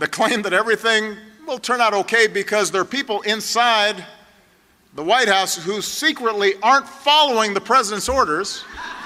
the claim that everything will turn out okay because there are people inside the White House who secretly aren't following the president's orders.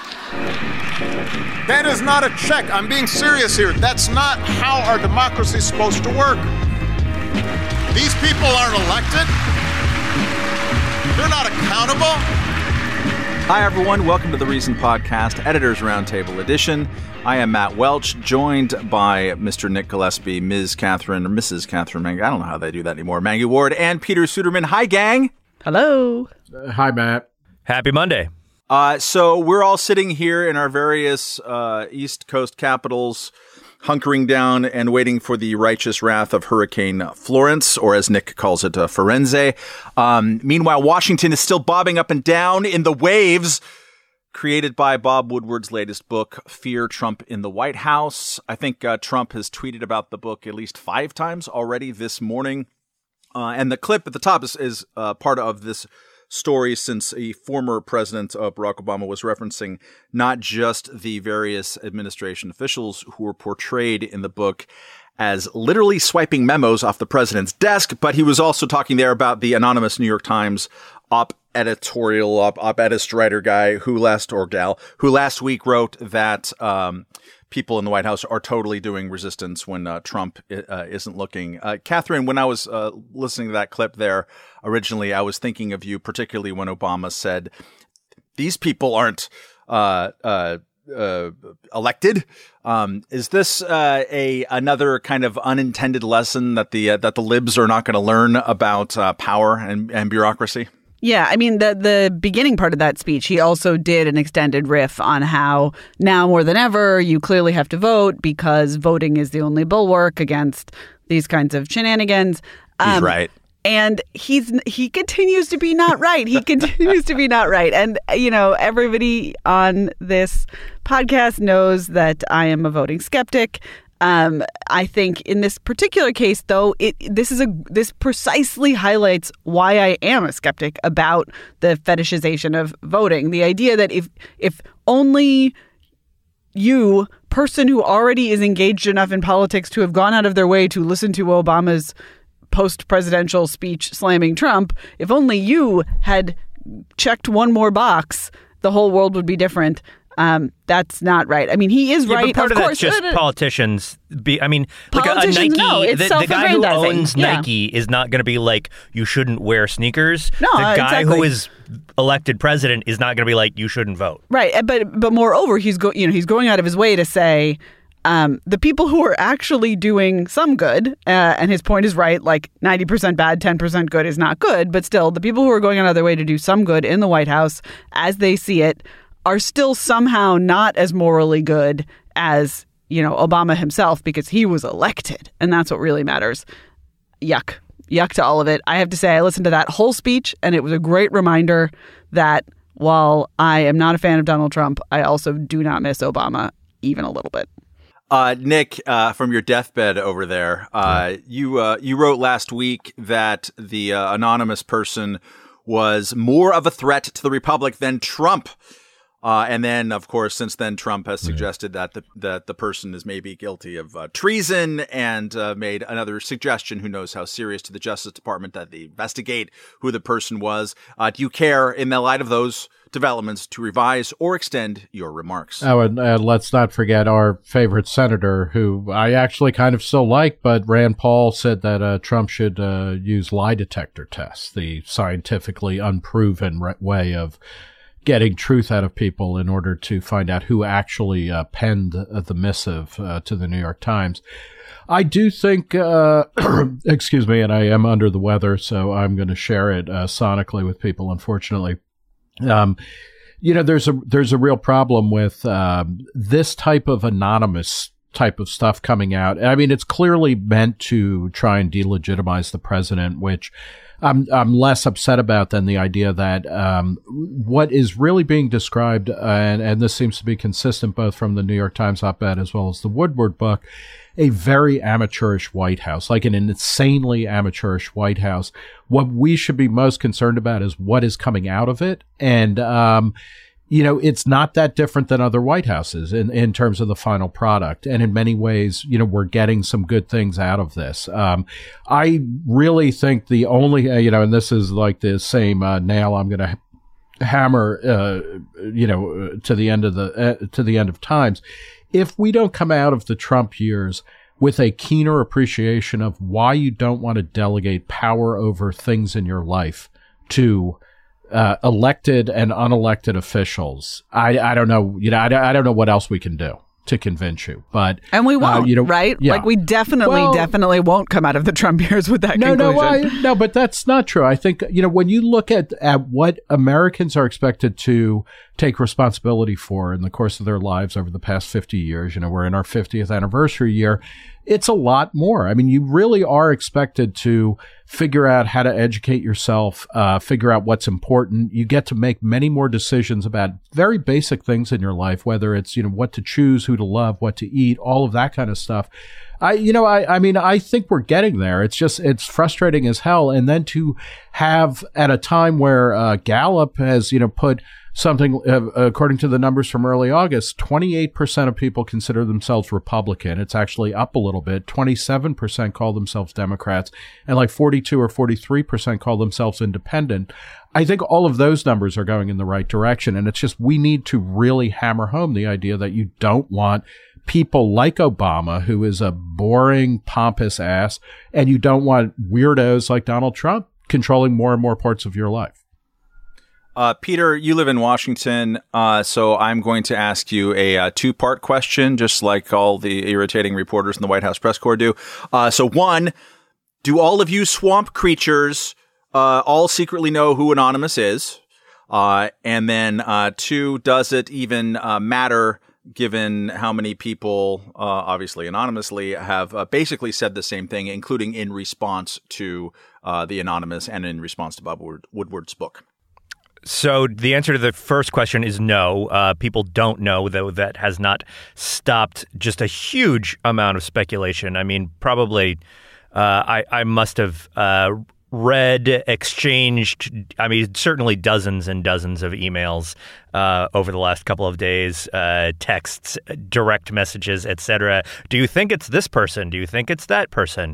That is not a check. I'm being serious here. That's not how our democracy is supposed to work. These people aren't elected. They're not accountable. Hi, everyone. Welcome to the Reason Podcast, Editors Roundtable Edition. I am Matt Welch, joined by Mr. Nick Gillespie, Mrs. Catherine Mangy. I don't know how they do that anymore. Maggie Ward and Peter Suderman. Hi, gang. Hello. Hi, Matt. Happy Monday. So we're all sitting here in our various East Coast capitals, hunkering down and waiting for the righteous wrath of Hurricane Florence, or as Nick calls it, Firenze. Meanwhile, Washington is still bobbing up and down in the waves created by Bob Woodward's latest book, Fear Trump in the White House. I think Trump has tweeted about the book at least 5 times already this morning. And the clip at the top is part of this story, since a former president, Barack Obama, was referencing not just the various administration officials who were portrayed in the book as literally swiping memos off the president's desk, but he was also talking there about the anonymous New York Times op-edist writer guy who last week wrote that people in the White House are totally doing resistance when Trump isn't looking. Catherine, when I was listening to that clip there originally, I was thinking of you, particularly when Obama said, these people aren't elected. Is this another kind of unintended lesson that the libs are not going to learn about power and bureaucracy? Yeah, I mean, the beginning part of that speech, he also did an extended riff on how now more than ever, you clearly have to vote because voting is the only bulwark against these kinds of shenanigans. He's right. And he continues to be not right. He continues to be not right. And, you know, everybody on this podcast knows that I am a voting skeptic. I think in this particular case, though, this precisely highlights why I am a skeptic about the fetishization of voting. The idea that if only you, person who already is engaged enough in politics to have gone out of their way to listen to Obama's post-presidential speech slamming Trump, if only you had checked one more box, the whole world would be different. That's not right. I mean, he is right. But part of that's just politicians. Like a Nike, no, the guy who owns Nike is not going to be like, you shouldn't wear sneakers. No, the guy exactly. who is elected president is not going to be like, you shouldn't vote. Right, but moreover, he's going out of his way to say the people who are actually doing some good, and his point is right, like 90% bad, 10% good is not good, but still, the people who are going out of their way to do some good in the White House, as they see it, are still somehow not as morally good as, you know, Obama himself, because he was elected. And that's what really matters. Yuck. Yuck to all of it. I have to say, I listened to that whole speech, and it was a great reminder that while I am not a fan of Donald Trump, I also do not miss Obama even a little bit. Nick, from your deathbed over there, you wrote last week that the anonymous person was more of a threat to the Republic than Trump. And then, of course, since then, Trump has suggested that the person is maybe guilty of treason, and made another suggestion, who knows how serious, to the Justice Department that they investigate who the person was. Do you care, in the light of those developments, to revise or extend your remarks? Oh, and let's not forget our favorite senator, who I actually kind of still like, but Rand Paul said that Trump should use lie detector tests, the scientifically unproven way of getting truth out of people in order to find out who actually penned the missive to the New York Times. I do think, excuse me, and I am under the weather, so I'm going to share it sonically with people, unfortunately. You know, there's a real problem with this type of anonymous type of stuff coming out. I mean, it's clearly meant to try and delegitimize the president, which I'm less upset about than the idea that what is really being described, and this seems to be consistent both from the New York Times op-ed as well as the Woodward book, a very amateurish White House, like an insanely amateurish White House. What we should be most concerned about is what is coming out of it. And it's not that different than other White Houses in terms of the final product. And in many ways, we're getting some good things out of this. I really think the only, and this is like the same nail I'm going to hammer, to the end of times. If we don't come out of the Trump years with a keener appreciation of why you don't want to delegate power over things in your life to elected and unelected officials, I don't know. I don't know what else we can do to convince you, and we won't, right? Yeah. Like we definitely won't come out of the Trump years with that conclusion. No, but that's not true. I think when you look at what Americans are expected to take responsibility for in the course of their lives over the past 50 years, we're in our 50th anniversary year. It's a lot more. I mean, you really are expected to figure out how to educate yourself, figure out what's important. You get to make many more decisions about very basic things in your life, whether it's, what to choose, who to love, what to eat, all of that kind of stuff. I think we're getting there. It's frustrating as hell. And then to have at a time where Gallup has, put something, according to the numbers from early August, 28% of people consider themselves Republican. It's actually up a little bit. 27% call themselves Democrats, and like 42 or 43% call themselves independent. I think all of those numbers are going in the right direction. And it's just, we need to really hammer home the idea that you don't want people like Obama, who is a boring, pompous ass, and you don't want weirdos like Donald Trump controlling more and more parts of your life. Peter, you live in Washington, so I'm going to ask you a two-part question, just like all the irritating reporters in the White House press corps do. So one, do all of you swamp creatures all secretly know who Anonymous is? And then two, does it even matter given how many people, obviously anonymously, have basically said the same thing, including in response to the Anonymous and in response to Bob Woodward's book? So the answer to the first question is no. People don't know, though that has not stopped just a huge amount of speculation. I mean, probably I must have read, exchanged, certainly dozens and dozens of emails over the last couple of days, texts, direct messages, etc. Do you think it's this person? Do you think it's that person?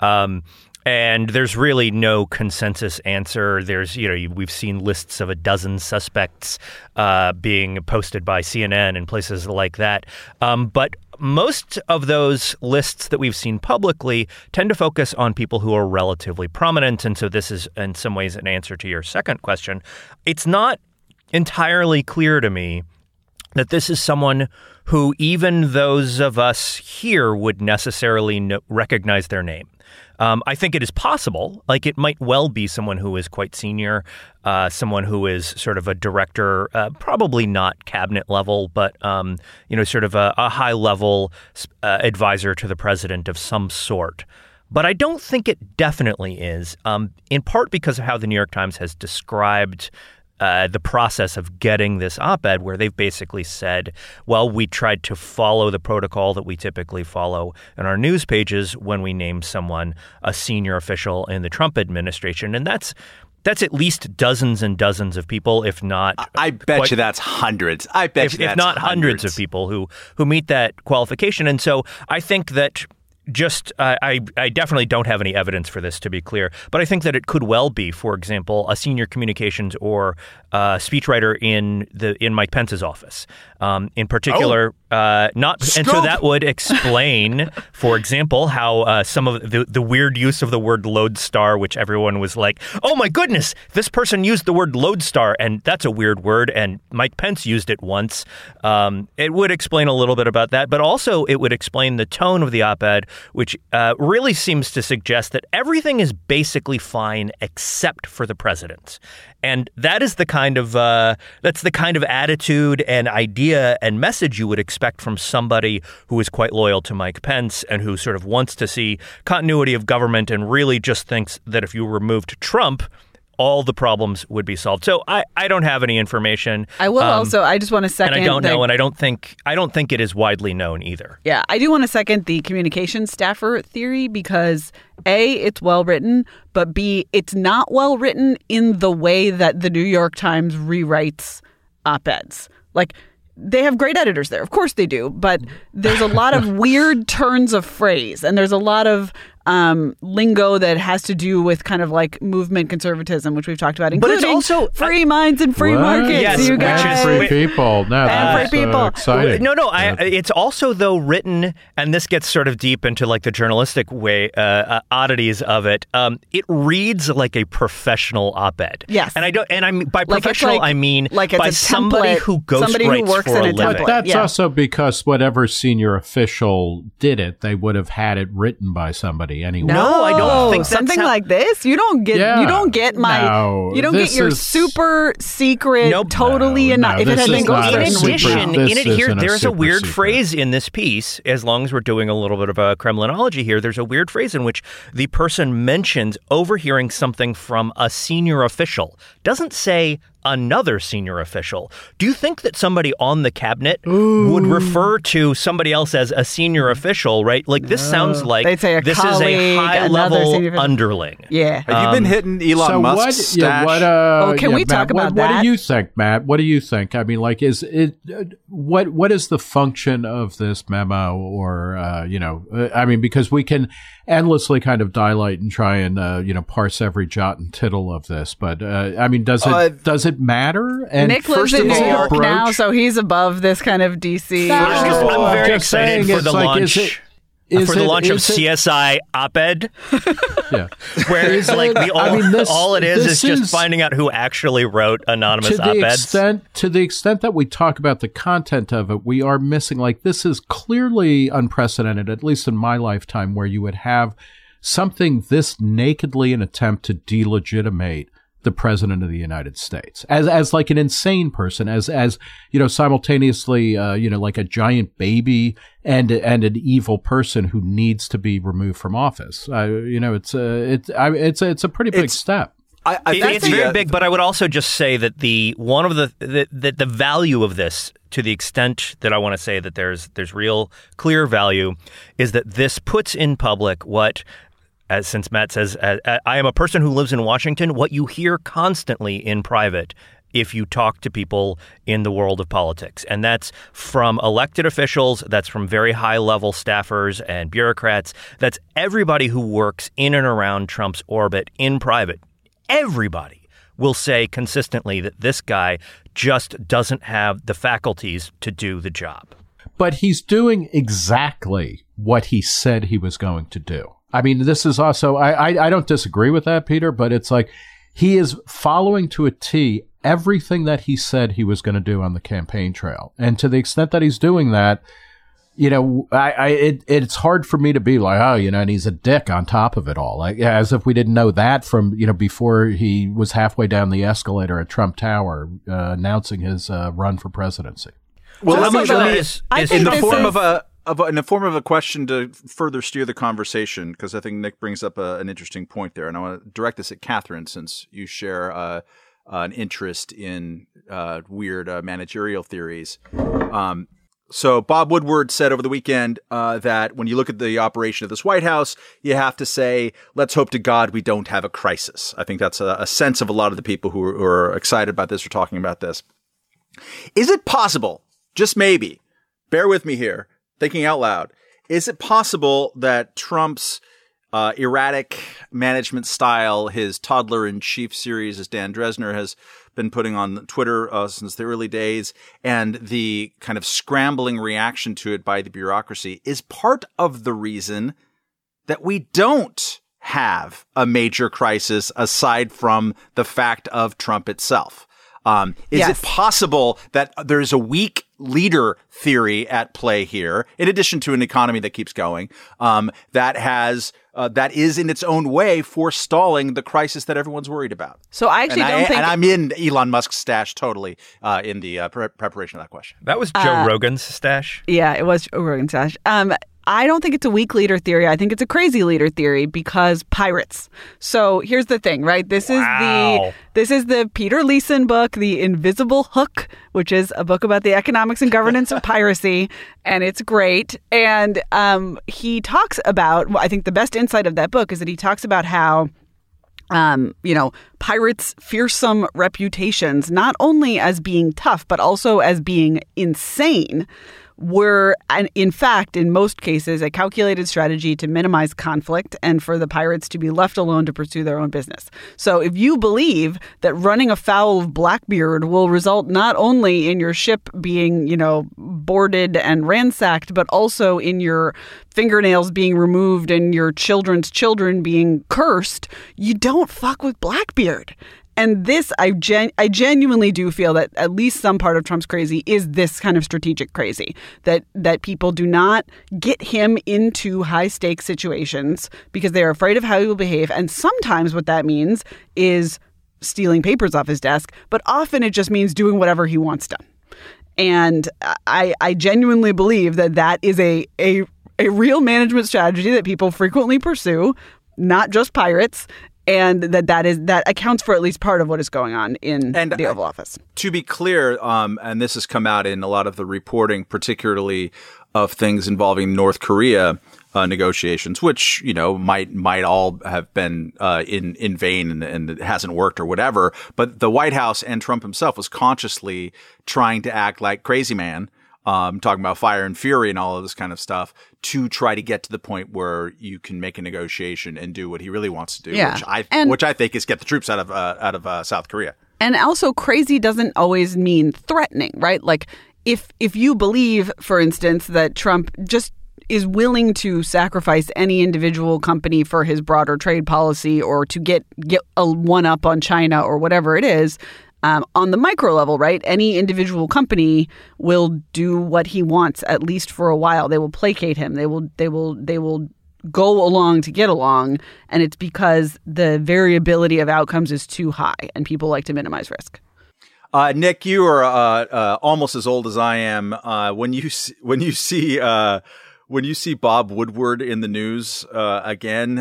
And there's really no consensus answer. There's, we've seen lists of a dozen suspects being posted by CNN and places like that. But most of those lists that we've seen publicly tend to focus on people who are relatively prominent. And so this is in some ways an answer to your second question. It's not entirely clear to me that this is someone who even those of us here would necessarily recognize their name. I think it is possible, like it might well be someone who is quite senior, someone who is sort of a director, probably not cabinet level, but, sort of a high level advisor to the president of some sort. But I don't think it definitely is, in part because of how the New York Times has described the process of getting this op-ed, where they've basically said, well, we tried to follow the protocol that we typically follow in our news pages when we name someone a senior official in the Trump administration. And that's at least dozens and dozens of people, if not... I bet you that's hundreds. I bet you that's if not hundreds of people who meet that qualification. And so I think that... I definitely don't have any evidence for this, to be clear, but I think that it could well be, for example, a senior communications or speechwriter in Mike Pence's office. In particular, and so that would explain, for example, how some of the weird use of the word lodestar, which everyone was like, oh my goodness, this person used the word lodestar, and that's a weird word, and Mike Pence used it once. It would explain a little bit about that, but also it would explain the tone of the op-ed, which really seems to suggest that everything is basically fine except for the president. And that is the kind of attitude and idea and message you would expect from somebody who is quite loyal to Mike Pence and who sort of wants to see continuity of government and really just thinks that if you removed Trump, all the problems would be solved. So I don't have any information. I will I just want to second. And I don't know, and I don't think it is widely known either. Yeah, I do want to second the communications staffer theory because A, it's well written, but B, it's not well written in the way that the New York Times rewrites op-eds. Like, they have great editors there. Of course they do. But there's a lot of weird turns of phrase, and there's a lot of lingo that has to do with kind of like movement conservatism, which we've talked about, including but it's also free minds and free markets. Yes, you guys. Free people. No, and free people. Exciting. No. It's also, though, written, and this gets sort of deep into like the journalistic way, oddities of it. It reads like a professional op-ed. Yes. And I mean by professional, I mean like it's by a somebody template, who somebody who ghostwrites works for in a a living. template. But that's Yeah. also because whatever senior official did it, they would have had it written by somebody anyway. No, I don't think that's something how- like this. You don't get. Yeah. You don't get my. No, you don't get this your is- super secret. Nope. Totally, No, if it this had been is not In a ghostwritten. super- addition, this in it here, isn't a there's a super weird secret. phrase in this piece, as long as we're doing a little bit of a Kremlinology here, there's a weird phrase in which the person mentions overhearing something from a senior official. Doesn't say another senior official. Do you think that somebody on the cabinet would refer to somebody else as a senior official, right? Like, this sounds like They'd say a this colleague, is a another high-level senior official. underling. Yeah. Have you been hitting Elon So Musk's what? stash? Can we Matt, talk about what that? do you think, Matt? What do you think? I mean, like, is it what is the function of this memo, or I mean, because we can endlessly kind of dilate and try and parse every jot and tittle of this, but I mean, does it matter? And Nick lives first in of New all, York broach- now, so he's above this kind of DC. I'm very just excited saying, for it's the like, launch. is For the it- launch of is it- CSI op-ed, Yeah. where it's like all it is this just finding out who actually wrote anonymous to the op-eds. extent that we talk about the content of it, we are missing, like, this is clearly unprecedented, at least in my lifetime, where you would have something this nakedly an attempt to delegitimate the president of the United States as like an insane person, as simultaneously like a giant baby and an evil person who needs to be removed from office. It's a pretty big step. I think It's very big, but I would also just say that the value of this, to the extent that I want to say that there's real clear value, is that this puts in public what, as since Matt says, I am a person who lives in Washington, what you hear constantly in private if you talk to people in the world of politics. And that's from elected officials, that's from very high-level staffers and bureaucrats, that's everybody who works in and around Trump's orbit in private. Everybody will say consistently that this guy just doesn't have the faculties to do the job. But he's doing exactly what he said he was going to do. I mean, this is also, I don't disagree with that, Peter, but it's like he is following to a T everything that he said he was going to do on the campaign trail. And to the extent that he's doing that, it's hard for me to be like, and he's a dick on top of it all. Like, as if we didn't know that from, before he was halfway down the escalator at Trump Tower, announcing his run for presidency. Well, So let me in the form in the form of a question to further steer the conversation, because I think Nick brings up an interesting point there, and I want to direct this at Catherine, since you share an interest in weird managerial theories. So Bob Woodward said over the weekend that when you look at the operation of this White House, you have to say, let's hope to God we don't have a crisis. I think that's a sense of a lot of the people who are excited about this or talking about this. Is it possible, just maybe, bear with me here, thinking out loud, is it possible that Trump's erratic management style, his toddler-in-chief series, as Dan Dresner has been putting on Twitter since the early days, and the kind of scrambling reaction to it by the bureaucracy, is part of the reason that we don't have a major crisis aside from the fact of Trump itself? Is it possible that there's a weak leader theory at play here, in addition to an economy that keeps going, that is in its own way forestalling the crisis that everyone's worried about? So I actually don't think... And I'm in Elon Musk's stash totally in the preparation of that question. That was Joe Rogan's stash. Yeah, it was Joe Rogan's stash. I don't think it's a weak leader theory. I think it's a crazy leader theory because pirates. So here's the thing, right? This is the Peter Leeson book, The Invisible Hook, which is a book about the economics and governance of piracy, and it's great. And he talks about, I think the best insight of that book is that he talks about how pirates' fearsome reputations, not only as being tough, but also as being insane, were, in fact, in most cases, a calculated strategy to minimize conflict and for the pirates to be left alone to pursue their own business. So if you believe that running afoul of Blackbeard will result not only in your ship being, boarded and ransacked, but also in your fingernails being removed and your children's children being cursed, you don't fuck with Blackbeard. And this, I genuinely do feel that at least some part of Trump's crazy is this kind of strategic crazy, that people do not get him into high-stakes situations because they're afraid of how he will behave. And sometimes what that means is stealing papers off his desk, but often it just means doing whatever he wants done. And I genuinely believe that is a real management strategy that people frequently pursue, not just pirates. And that accounts for at least part of what is going on in the Oval Office. To be clear, and this has come out in a lot of the reporting, particularly of things involving North Korea negotiations, which might all have been in vain and it hasn't worked or whatever. But the White House and Trump himself was consciously trying to act like crazy man. Talking about fire and fury and all of this kind of stuff to try to get to the point where you can make a negotiation and do what he really wants to do, which I think is get the troops out of South Korea. And also, crazy doesn't always mean threatening, right? Like if you believe, for instance, that Trump just is willing to sacrifice any individual company for his broader trade policy or to get a one-up on China or whatever it is. On the micro level, right? Any individual company will do what he wants, at least for a while. They will placate him. They will go along to get along. And it's because the variability of outcomes is too high and people like to minimize risk. Nick, you are almost as old as I am. When you see Bob Woodward in the news again,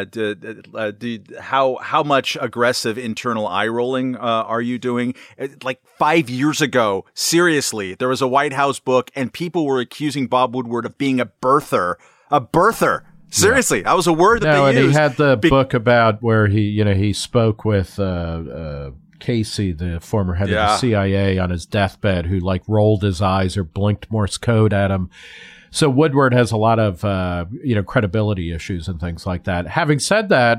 how much aggressive internal eye rolling are you doing? Like 5 years ago, seriously, there was a White House book and people were accusing Bob Woodward of being a birther. A birther. Seriously, that was a word that they used. And he had the book about where he spoke with Casey, the former head of the CIA, on his deathbed, who rolled his eyes or blinked Morse code at him. So Woodward has a lot of, credibility issues and things like that. Having said that,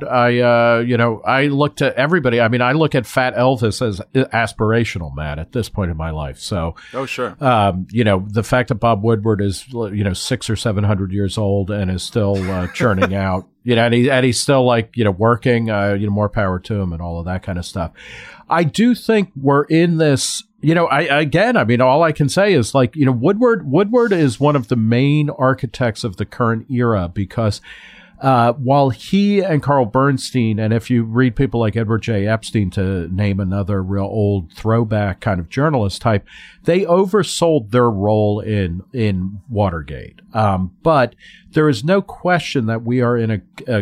I look to everybody. I mean, I look at Fat Elvis as aspirational, Matt, at this point in my life. So, sure. The fact that Bob Woodward is, 600 or 700 years old and is still churning out, and he's still working, more power to him and all of that kind of stuff. I do think we're in this. All I can say is Woodward is one of the main architects of the current era because while he and Carl Bernstein, and if you read people like Edward J. Epstein, to name another real old throwback kind of journalist type, they oversold their role in Watergate. But there is no question that we are in a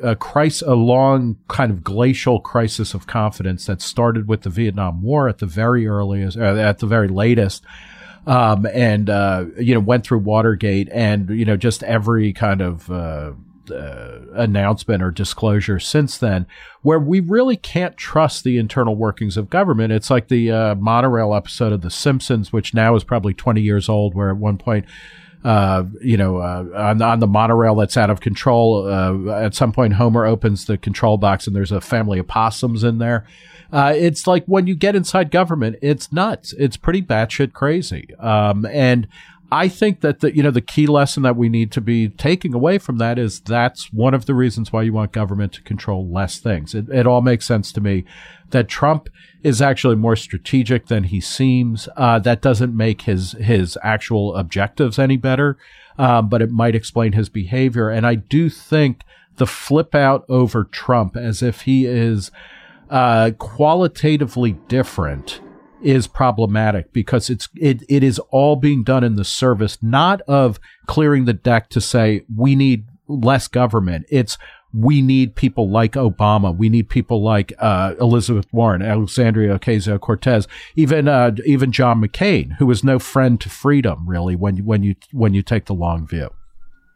long kind of glacial crisis of confidence that started with the Vietnam War at the very earliest, at the very latest, and went through Watergate and, just every kind of, announcement or disclosure since then, where we really can't trust the internal workings of government. It's like the, monorail episode of The Simpsons, which now is probably 20 years old, where at one point, on the monorail that's out of control. At some point, Homer opens the control box and there's a family of possums in there. It's like when you get inside government, it's nuts. It's pretty batshit crazy. And I think that the key lesson that we need to be taking away from that is that's one of the reasons why you want government to control less things. It all makes sense to me that Trump is actually more strategic than he seems. That doesn't make his actual objectives any better, but it might explain his behavior. And I do think the flip out over Trump as if he is qualitatively different is problematic because it is all being done in the service not of clearing the deck to say we need less government. It's we need people like Obama. We need people like Elizabeth Warren, Alexandria Ocasio-Cortez, even John McCain, who is no friend to freedom, really, when you take the long view.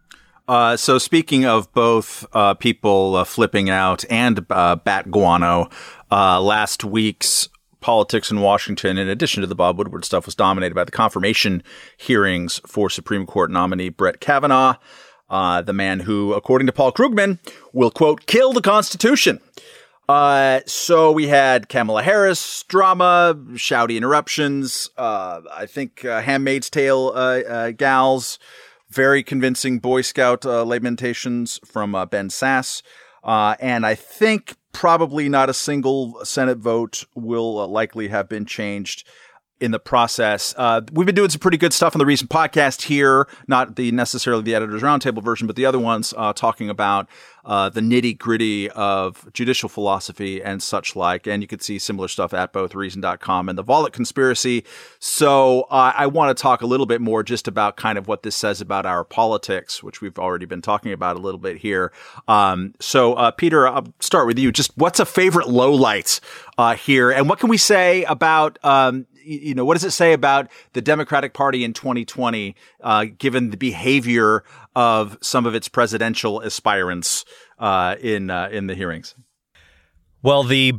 So speaking of both people flipping out and bat guano, last week's politics in Washington, in addition to the Bob Woodward stuff, was dominated by the confirmation hearings for Supreme Court nominee Brett Kavanaugh, the man who, according to Paul Krugman, will, quote, kill the Constitution. So we had Kamala Harris drama, shouty interruptions, I think Handmaid's Tale gals, very convincing Boy Scout lamentations from Ben Sasse, and I think probably not a single Senate vote will likely have been changed in the process. We've been doing some pretty good stuff on the recent podcast here, not necessarily the Editor's Roundtable version, but the other ones talking about the nitty-gritty of judicial philosophy and such like. And you could see similar stuff at both Reason.com and the Volokh Conspiracy. So I want to talk a little bit more just about kind of what this says about our politics, which we've already been talking about a little bit here. So Peter, I'll start with you. Just what's a favorite lowlight here? And what can we say about what does it say about the Democratic Party in 2020, given the behavior of some of its presidential aspirants in the hearings? Well, the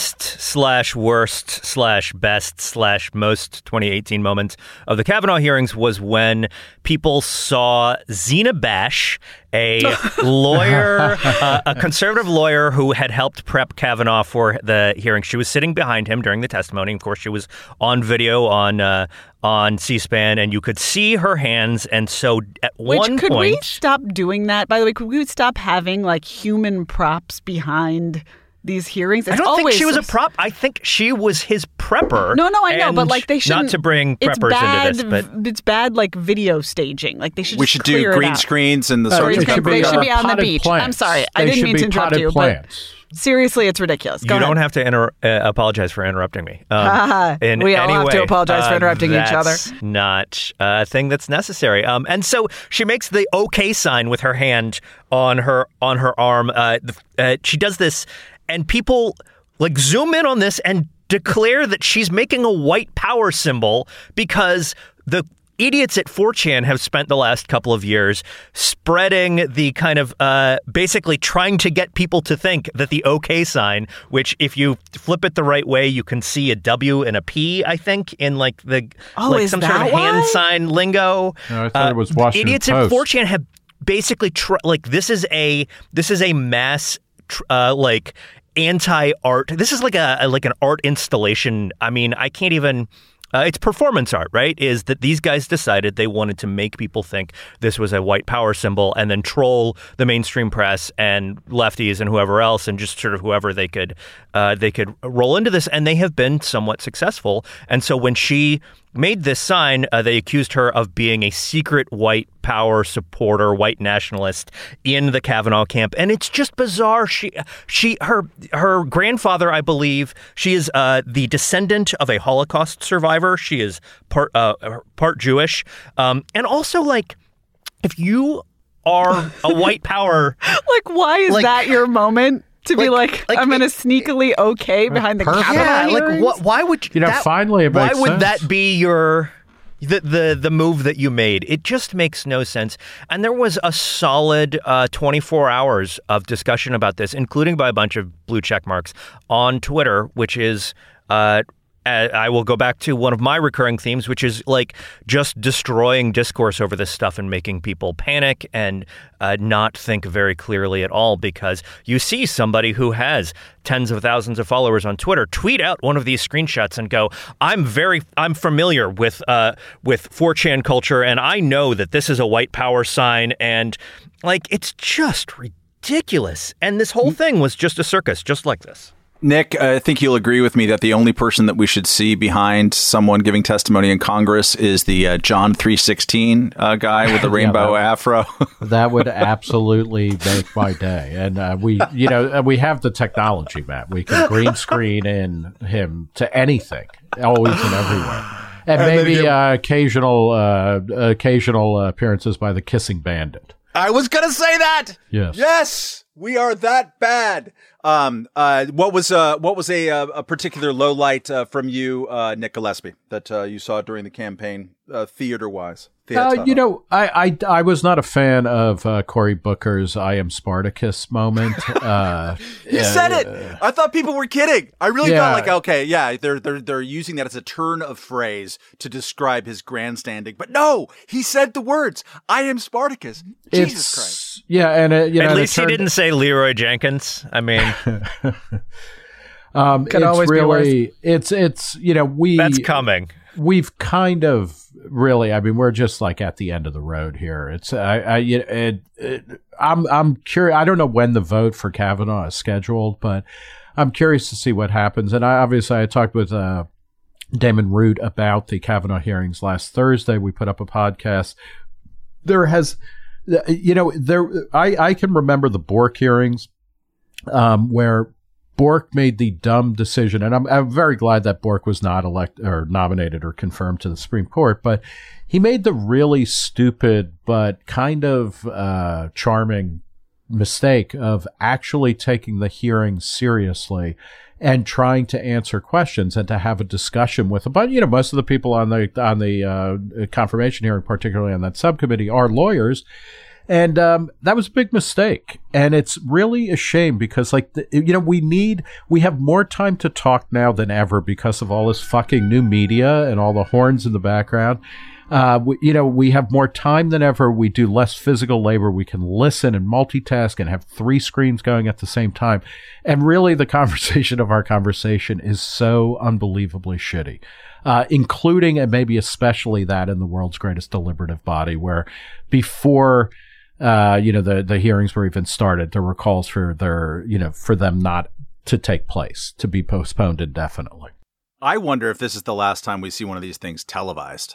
best/worst/best/most 2018 moments of the Kavanaugh hearings was when people saw Zena Bash, a lawyer, a conservative lawyer who had helped prep Kavanaugh for the hearing. She was sitting behind him during the testimony. Of course, she was on video on C-SPAN, and you could see her hands. And so at one point... Could we stop doing that? By the way, could we stop having like human props behind these hearings? I don't think she was a prop. I think she was his prepper. No, I know, but like they shouldn't. Not to bring preppers into this, but it's bad like video staging. Like they should. We should do green screens and the sorts of stuff. They should be on the beach. Plants. I'm sorry, I didn't mean to interrupt you, but seriously, it's ridiculous. You don't have to apologize for interrupting me. We all have to apologize for interrupting each other. That's not a thing that's necessary. And so she makes the OK sign with her hand on her arm. She does this. And people like zoom in on this and declare that she's making a white power symbol because the idiots at 4chan have spent the last couple of years spreading the kind of basically trying to get people to think that the OK sign, which if you flip it the right way, you can see a W and a P, I think, in like the some sort of hand sign lingo. No, I thought it was Washington idiots Post. At 4chan have basically this is a mass like anti-art. This is like an art installation. I mean, I can't even. It's performance art, right? Is that these guys decided they wanted to make people think this was a white power symbol and then troll the mainstream press and lefties and whoever else and just sort of whoever they could roll into this. And they have been somewhat successful. And so when she made this sign, they accused her of being a secret white power supporter, white nationalist in the Kavanaugh camp. And it's just bizarre. Her grandfather, I believe, she is the descendant of a Holocaust survivor. She is part Jewish. And also, like, if you are a white power... like, why is that your moment? To be like I'm going to sneakily OK behind the Kavanaugh hearings? Like, why would you? Finally, it makes sense. Why would that be your the move that you made? It just makes no sense. And there was a solid 24 hours of discussion about this, including by a bunch of blue check marks on Twitter, which is. I will go back to one of my recurring themes, which is like just destroying discourse over this stuff and making people panic and not think very clearly at all, because you see somebody who has tens of thousands of followers on Twitter tweet out one of these screenshots and go, I'm familiar with 4chan culture, and I know that this is a white power sign, and like it's just ridiculous. And this whole thing was just a circus, just like this. Nick, I think you'll agree with me that the only person that we should see behind someone giving testimony in Congress is the John 3:16 guy with the rainbow afro. That would absolutely make my day. And we have the technology, Matt. We can green screen in him to anything, always and everywhere. And maybe occasional appearances by the Kissing Bandit. I was going to say that. Yes. We are that bad. What was a particular low light from you, Nick Gillespie, that you saw during the campaign, theater wise? I was not a fan of Cory Booker's "I am Spartacus" moment. You said it. I thought people were kidding. I really felt like, okay, yeah, they're using that as a turn of phrase to describe his grandstanding. But no, he said the words, "I am Spartacus." Jesus Christ. Yeah, and at least he didn't say Leroy Jenkins. I mean, could always be worse. It's that's coming. We've kind of really, I mean, we're just like at the end of the road here. It's, I'm curious. I don't know when the vote for Kavanaugh is scheduled, but I'm curious to see what happens. And I talked with Damon Root about the Kavanaugh hearings last Thursday. We put up a podcast. I can remember the Bork hearings, where Bork made the dumb decision, and I'm very glad that Bork was not elected or nominated or confirmed to the Supreme Court, but he made the really stupid but kind of charming mistake of actually taking the hearing seriously and trying to answer questions and to have a discussion with most of the people on the confirmation hearing, particularly on that subcommittee, are lawyers. And that was a big mistake. And it's really a shame because, we have more time to talk now than ever because of all this fucking new media and all the horns in the background. We have more time than ever. We do less physical labor. We can listen and multitask and have 3 screens going at the same time. And really, the conversation of our conversation is so unbelievably shitty. Including and maybe especially that in the world's greatest deliberative body, where before the hearings were even started, there were calls for for them not to take place, to be postponed indefinitely. I wonder if this is the last time we see one of these things televised.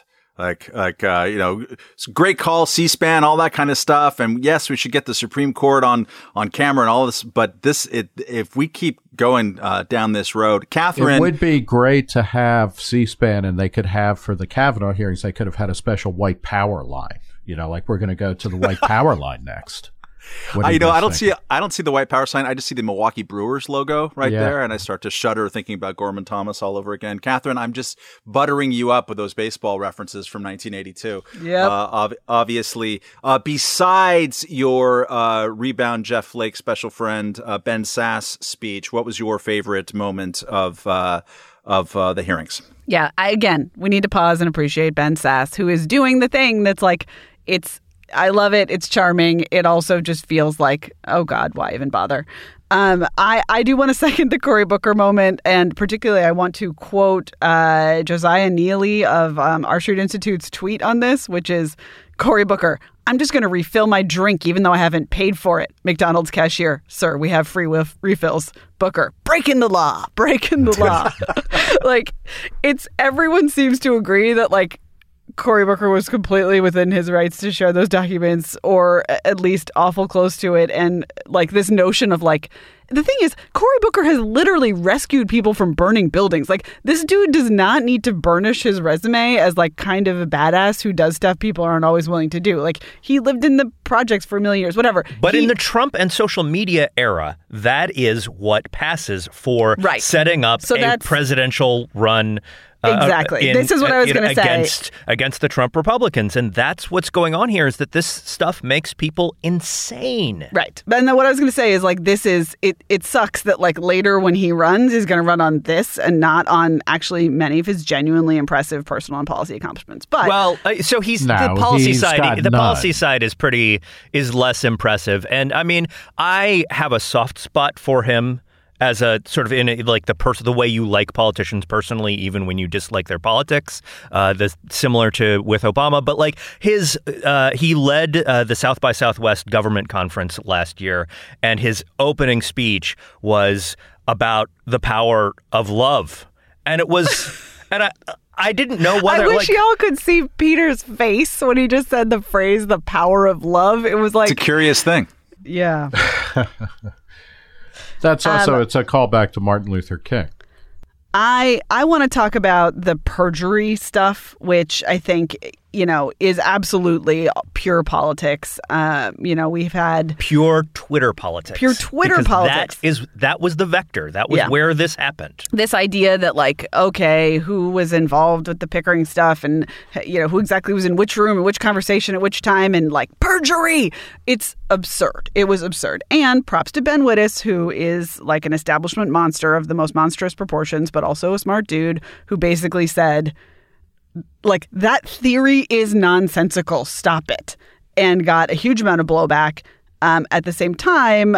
It's a great call, C-SPAN, all that kind of stuff. And yes, we should get the Supreme Court on camera and all this. But if we keep going down this road, Catherine, it would be great to have C-SPAN, and they could have, for the Kavanaugh hearings, they could have had a special white power line. We're going to go to the white power line next. I don't see the white power sign. I just see the Milwaukee Brewers logo there, and I start to shudder thinking about Gorman Thomas all over again. Catherine, I'm just buttering you up with those baseball references from 1982. Yeah. Obviously, besides your rebound Jeff Flake special friend Ben Sass speech, what was your favorite moment of the hearings? Yeah. We need to pause and appreciate Ben Sass, who is doing the thing that's like, I love it. It's charming. It also just feels like, oh God, why even bother? I do want to second the Cory Booker moment, and particularly I want to quote Josiah Neely of Our Street Institute's tweet on this, which is, Cory Booker, I'm just going to refill my drink even though I haven't paid for it. McDonald's cashier, sir, we have free refills. Booker, breaking the law. Everyone seems to agree that Cory Booker was completely within his rights to share those documents, or at least awful close to it. And this notion of the thing is, Cory Booker has literally rescued people from burning buildings. This dude does not need to burnish his resume as kind of a badass who does stuff people aren't always willing to do. He lived in the projects for a million years, whatever. But in the Trump and social media era, that is what passes for setting up a presidential run. Exactly. This is what I was going to say. Against the Trump Republicans. And that's what's going on here, is that this stuff makes people insane. Right. And then what I was going to say is it sucks that later when he runs, he's going to run on this and not on actually many of his genuinely impressive personal and policy accomplishments. But so the policy side. The policy side is less impressive. And I mean, I have a soft spot for him as a sort of the way you like politicians personally, even when you dislike their politics, similar to with Obama. But he led the South by Southwest government conference last year, and his opening speech was about the power of love, and it was, and I didn't know whether. I wish y'all could see Peter's face when he just said the phrase "the power of love." It was it's a curious thing. Yeah. That's also, it's a callback to Martin Luther King. I want to talk about the perjury stuff, which I think is absolutely pure politics. We've had pure Twitter politics. Pure Twitter politics. That was the vector. That was where this happened. This idea that who was involved with the Pickering stuff, and who exactly was in which room, and which conversation at which time, and perjury. It's absurd. It was absurd. And props to Ben Wittes, who is an establishment monster of the most monstrous proportions, but also a smart dude who basically said, that theory is nonsensical. Stop it. And got a huge amount of blowback. At the same time,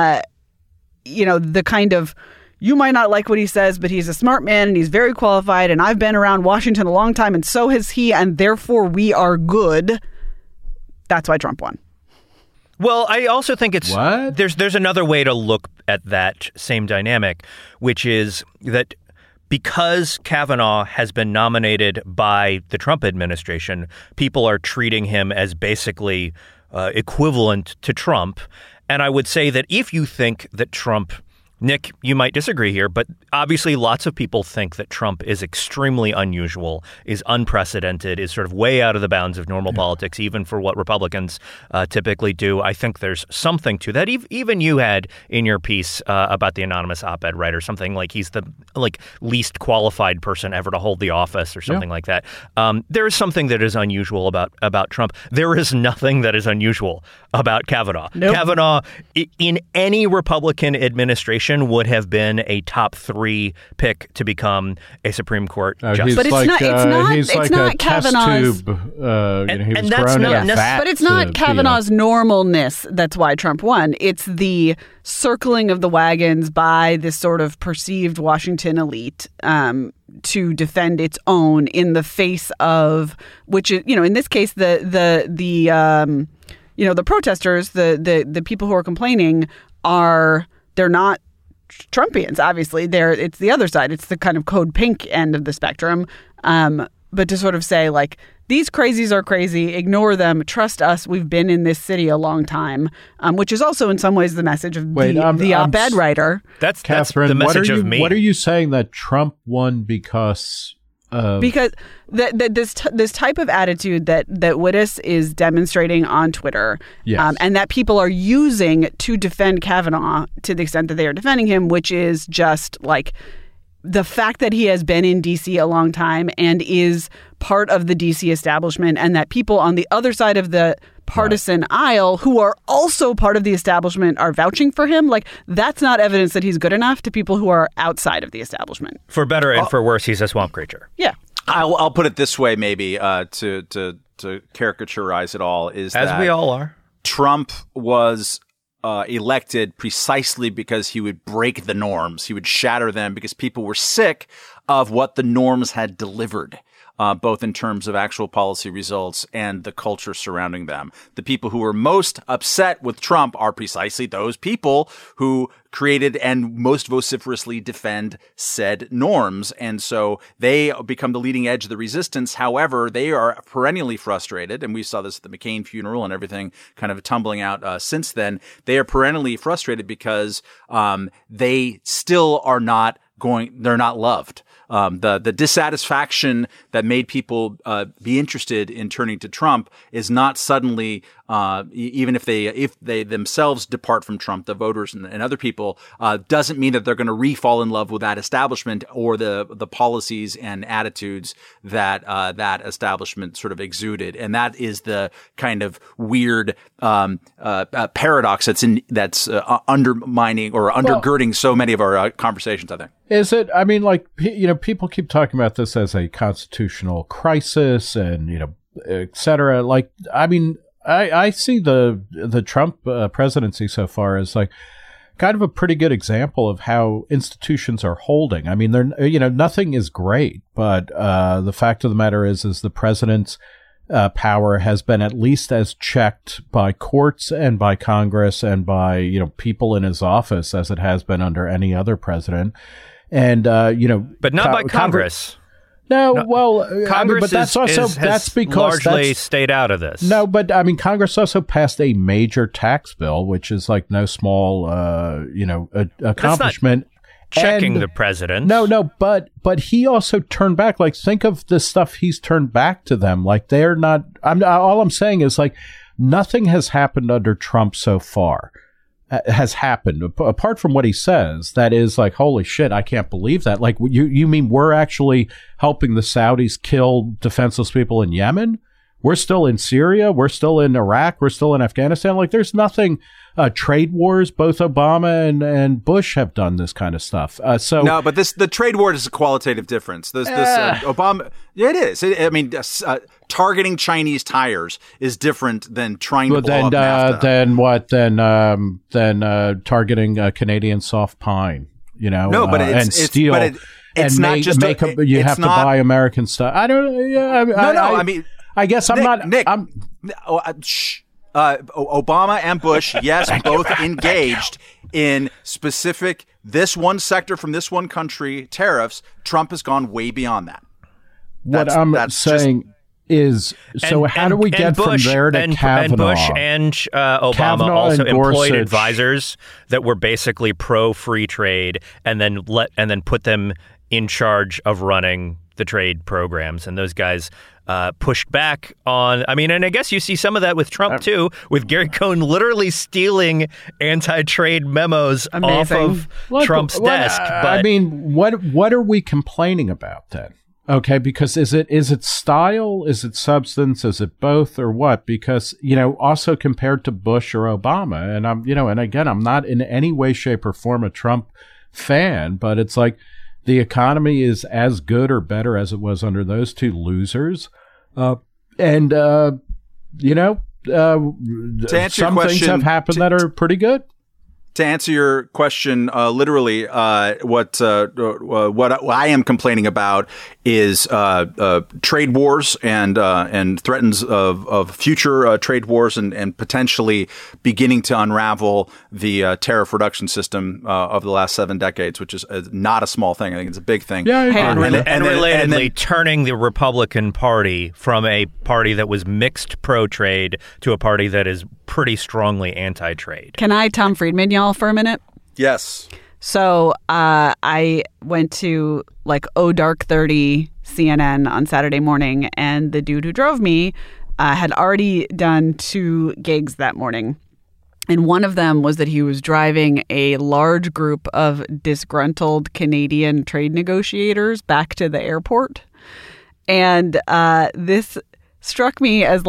the kind of, you might not like what he says, but he's a smart man and he's very qualified. And I've been around Washington a long time and so has he. And therefore we are good. That's why Trump won. Well, I also think it's what? There's another way to look at that same dynamic, which is that because Kavanaugh has been nominated by the Trump administration, people are treating him as basically equivalent to Trump. And I would say that if you think that Trump, Nick, you might disagree here, but obviously lots of people think that Trump is extremely unusual, is unprecedented, is sort of way out of the bounds of normal politics, even for what Republicans typically do. I think there's something to that. Even you had in your piece about the anonymous op-ed writer something like he's the least qualified person ever to hold the office or something like that. There is something that is unusual about Trump. There is nothing that is unusual about Kavanaugh. Nope. Kavanaugh, in any Republican administration, would have been a top 3 pick to become a Supreme Court justice. But it's not Kavanaugh's test tube. He was that's grown not in a vat but it's not Kavanaugh's normalness. That's why Trump won. It's the circling of the wagons by this sort of perceived Washington elite to defend its own in the face of, which is, in this case, the protesters, the people who are complaining they're not Trumpians, obviously. It's the other side. It's the kind of code pink end of the spectrum. But to sort of say, these crazies are crazy, ignore them, trust us, we've been in this city a long time, which is also in some ways the message of the op-ed writer. That's Catherine, the message of me. What are you saying that Trump won because... Because this type of attitude that Wittes is demonstrating on Twitter, and that people are using to defend Kavanaugh to the extent that they are defending him, which is just the fact that he has been in D.C. a long time and is part of the D.C. establishment, and that people on the other side of the partisan aisle who are also part of the establishment are vouching for him. That's not evidence that he's good enough to people who are outside of the establishment. For better and for worse, he's a swamp creature. Yeah. I'll put it this way, maybe to caricaturize it all, is as that we all are. Trump was elected precisely because he would break the norms. He would shatter them because people were sick of what the norms had delivered. Both in terms of actual policy results and the culture surrounding them. The people who were most upset with Trump are precisely those people who created and most vociferously defend said norms. And so they become the leading edge of the resistance. However, they are perennially frustrated. And we saw this at the McCain funeral and everything kind of tumbling out since then. They are perennially frustrated because they still are not they're not loved. The dissatisfaction that made people be interested in turning to Trump is not suddenly, even if they themselves depart from Trump, the voters and other people, doesn't mean that they're going to re-fall in love with that establishment or the policies and attitudes that that establishment sort of exuded. And that is the kind of weird paradox that's undermining or undergirding so many of our conversations, I think. Is it? I mean, people keep talking about this as a constitutional crisis and, et cetera. I see the Trump presidency so far as kind of a pretty good example of how institutions are holding. I mean, nothing is great, but the fact of the matter is the president's power has been at least as checked by courts and by Congress and by, people in his office as it has been under any other president. And, but not by Congress. Congress but that's that's because largely stayed out of this. No, but I mean, Congress also passed a major tax bill, which is no small, accomplishment. checking the president. No, but he also turned back. Like, think of the stuff he's turned back to them. Like, they're not. All I'm saying is, like, nothing has happened under Trump so far. Has happened apart from what he says. That is like, holy shit, I can't believe that. Like, you mean we're actually helping the Saudis kill defenseless people in Yemen? We're still in Syria. We're still in Iraq. We're still in Afghanistan. Like, there's nothing. Trade wars. Both Obama and Bush have done this kind of stuff. So no, but the trade war is a qualitative difference. This Obama, it is. Targeting Chinese tires is different than trying to blow up NAFTA. Then targeting Canadian soft pine. You know, no, but and steel. But it's not just you have to buy American stuff. I don't. Yeah, I guess I'm not. Nick, Obama and Bush, yes, both engaged in specific this one sector from this one country tariffs. Trump has gone way beyond that. What I'm saying is, so how do we get from there to Kavanaugh? And Bush and Obama Kavanaugh also and employed advisors that were basically pro-free trade, and then put them in charge of running the trade programs. And those guys pushed back on, and I guess you see some of that with Trump too, with Gary Cohn literally stealing anti-trade memos off of Trump's desk. But what are we complaining about then? Okay, because is it style? Is it substance? Is it both, or what? Because, also compared to Bush or Obama, and I'm not in any way, shape, or form a Trump fan, but it's like, the economy is as good or better as it was under those two losers. Some things have happened that are pretty good. To answer your question, literally, what I am complaining about is trade wars and threats of future trade wars and potentially beginning to unravel the tariff reduction system of the last 7 decades, which is not a small thing. I think it's a big thing. Yeah, relatedly, turning the Republican Party from a party that was mixed pro-trade to a party that is pretty strongly anti-trade. Can I, Tom Friedman, y'all, for a minute? Yes. So I went to dark 30 CNN on Saturday morning, and the dude who drove me had already done 2 gigs that morning. And one of them was that he was driving a large group of disgruntled Canadian trade negotiators back to the airport. And this struck me as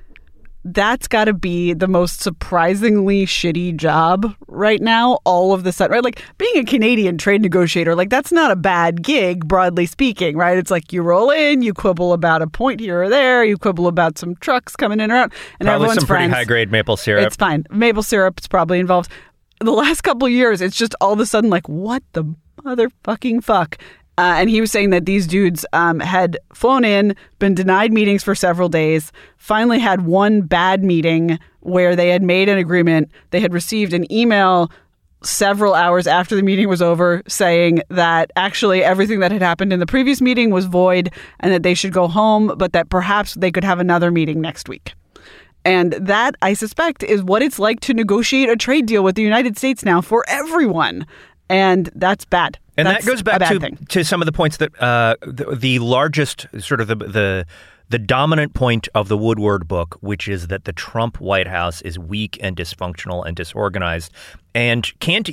that's got to be the most surprisingly shitty job right now, all of the sudden, right? Like, being a Canadian trade negotiator, that's not a bad gig, broadly speaking, right? It's like you roll in, you quibble about a point here or there, you quibble about some trucks coming in or out, and probably everyone's some friends. Pretty high-grade maple syrup. It's fine. Maple syrup's probably involved. The last couple of years, it's just all of a sudden what the motherfucking fuck? And he was saying that these dudes had flown in, been denied meetings for several days, finally had one bad meeting where they had made an agreement. They had received an email several hours after the meeting was over saying that actually everything that had happened in the previous meeting was void and that they should go home, but that perhaps they could have another meeting next week. And that, I suspect, is what it's like to negotiate a trade deal with the United States now for everyone. And that's bad. And that's that goes back to some of the points that the largest sort of the dominant point of the Woodward book, which is that the Trump White House is weak and dysfunctional and disorganized and can't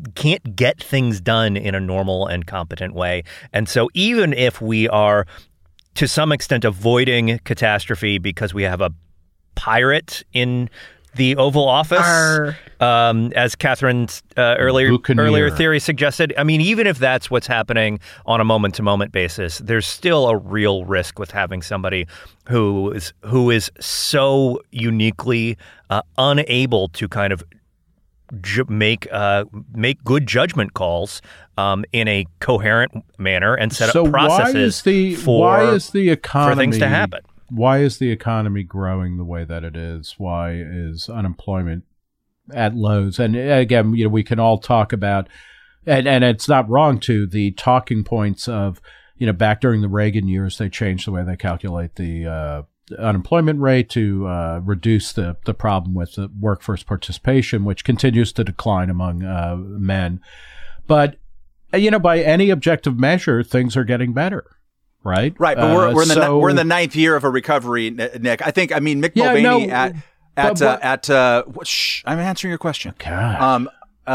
get things done in a normal and competent way. And so even if we are to some extent avoiding catastrophe because we have a pirate in the Oval Office, as Catherine's earlier theory suggested. Even if that's what's happening on a moment-to-moment basis, there's still a real risk with having somebody who is so uniquely unable to kind of make good judgment calls in a coherent manner and set up processes for things to happen. Why is the economy growing the way that it is? Why is unemployment at lows? And again, we can all talk about, and it's not wrong to the talking points of, back during the Reagan years, they changed the way they calculate the unemployment rate to reduce the problem with the workforce participation, which continues to decline among men. But by any objective measure, things are getting better. Right. Right. But we're in the ninth year of a recovery, Nick. Mick Mulvaney I'm answering your question. God.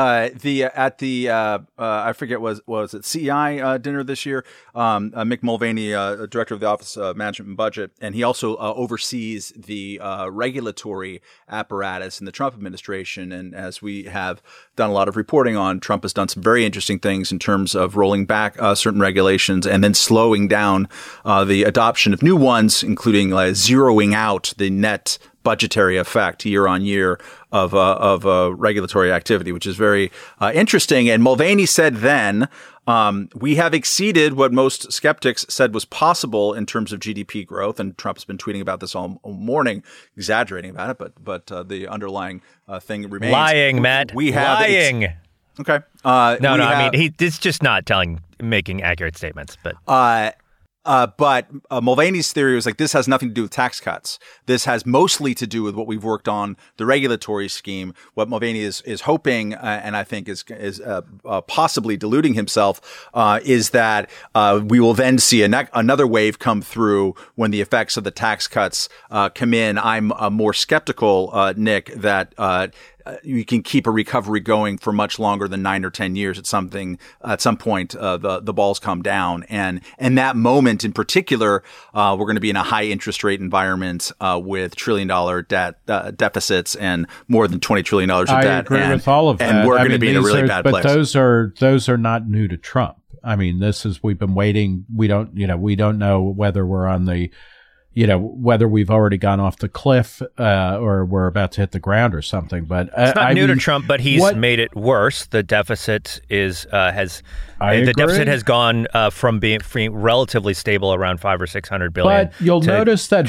I forget was it CEI dinner this year. Mick Mulvaney, director of the Office of Management and Budget, and he also oversees the regulatory apparatus in the Trump administration. And as we have done a lot of reporting on, Trump has done some very interesting things in terms of rolling back certain regulations and then slowing down the adoption of new ones, including zeroing out the net budgetary effect year on year of regulatory activity, which is very interesting. And Mulvaney said then, we have exceeded what most skeptics said was possible in terms of GDP growth. And Trump's been tweeting about this all morning, exaggerating about it, but the underlying thing remains. Lying, Matt. Lying. Okay. He's just not making accurate statements, but. But Mulvaney's theory was this has nothing to do with tax cuts. This has mostly to do with what we've worked on, the regulatory scheme. What Mulvaney is hoping, and I think is possibly deluding himself, is that we will then see another wave come through when the effects of the tax cuts come in. I'm more skeptical, Nick, that you can keep a recovery going for much longer than 9 or 10 years. At some point, the balls come down, and that moment in particular, we're going to be in a high interest rate environment with $1 trillion deficits and more than $20 trillion of debt. I agree with all of that. And we're going to be in a really bad place. But those are not new to Trump. We've been waiting. We don't know whether we're on the. Whether we've already gone off the cliff or we're about to hit the ground or something. But it's not new to Trump, but he's made it worse. The deficit deficit has gone from being relatively stable around $500 or $600 billion. But you'll notice that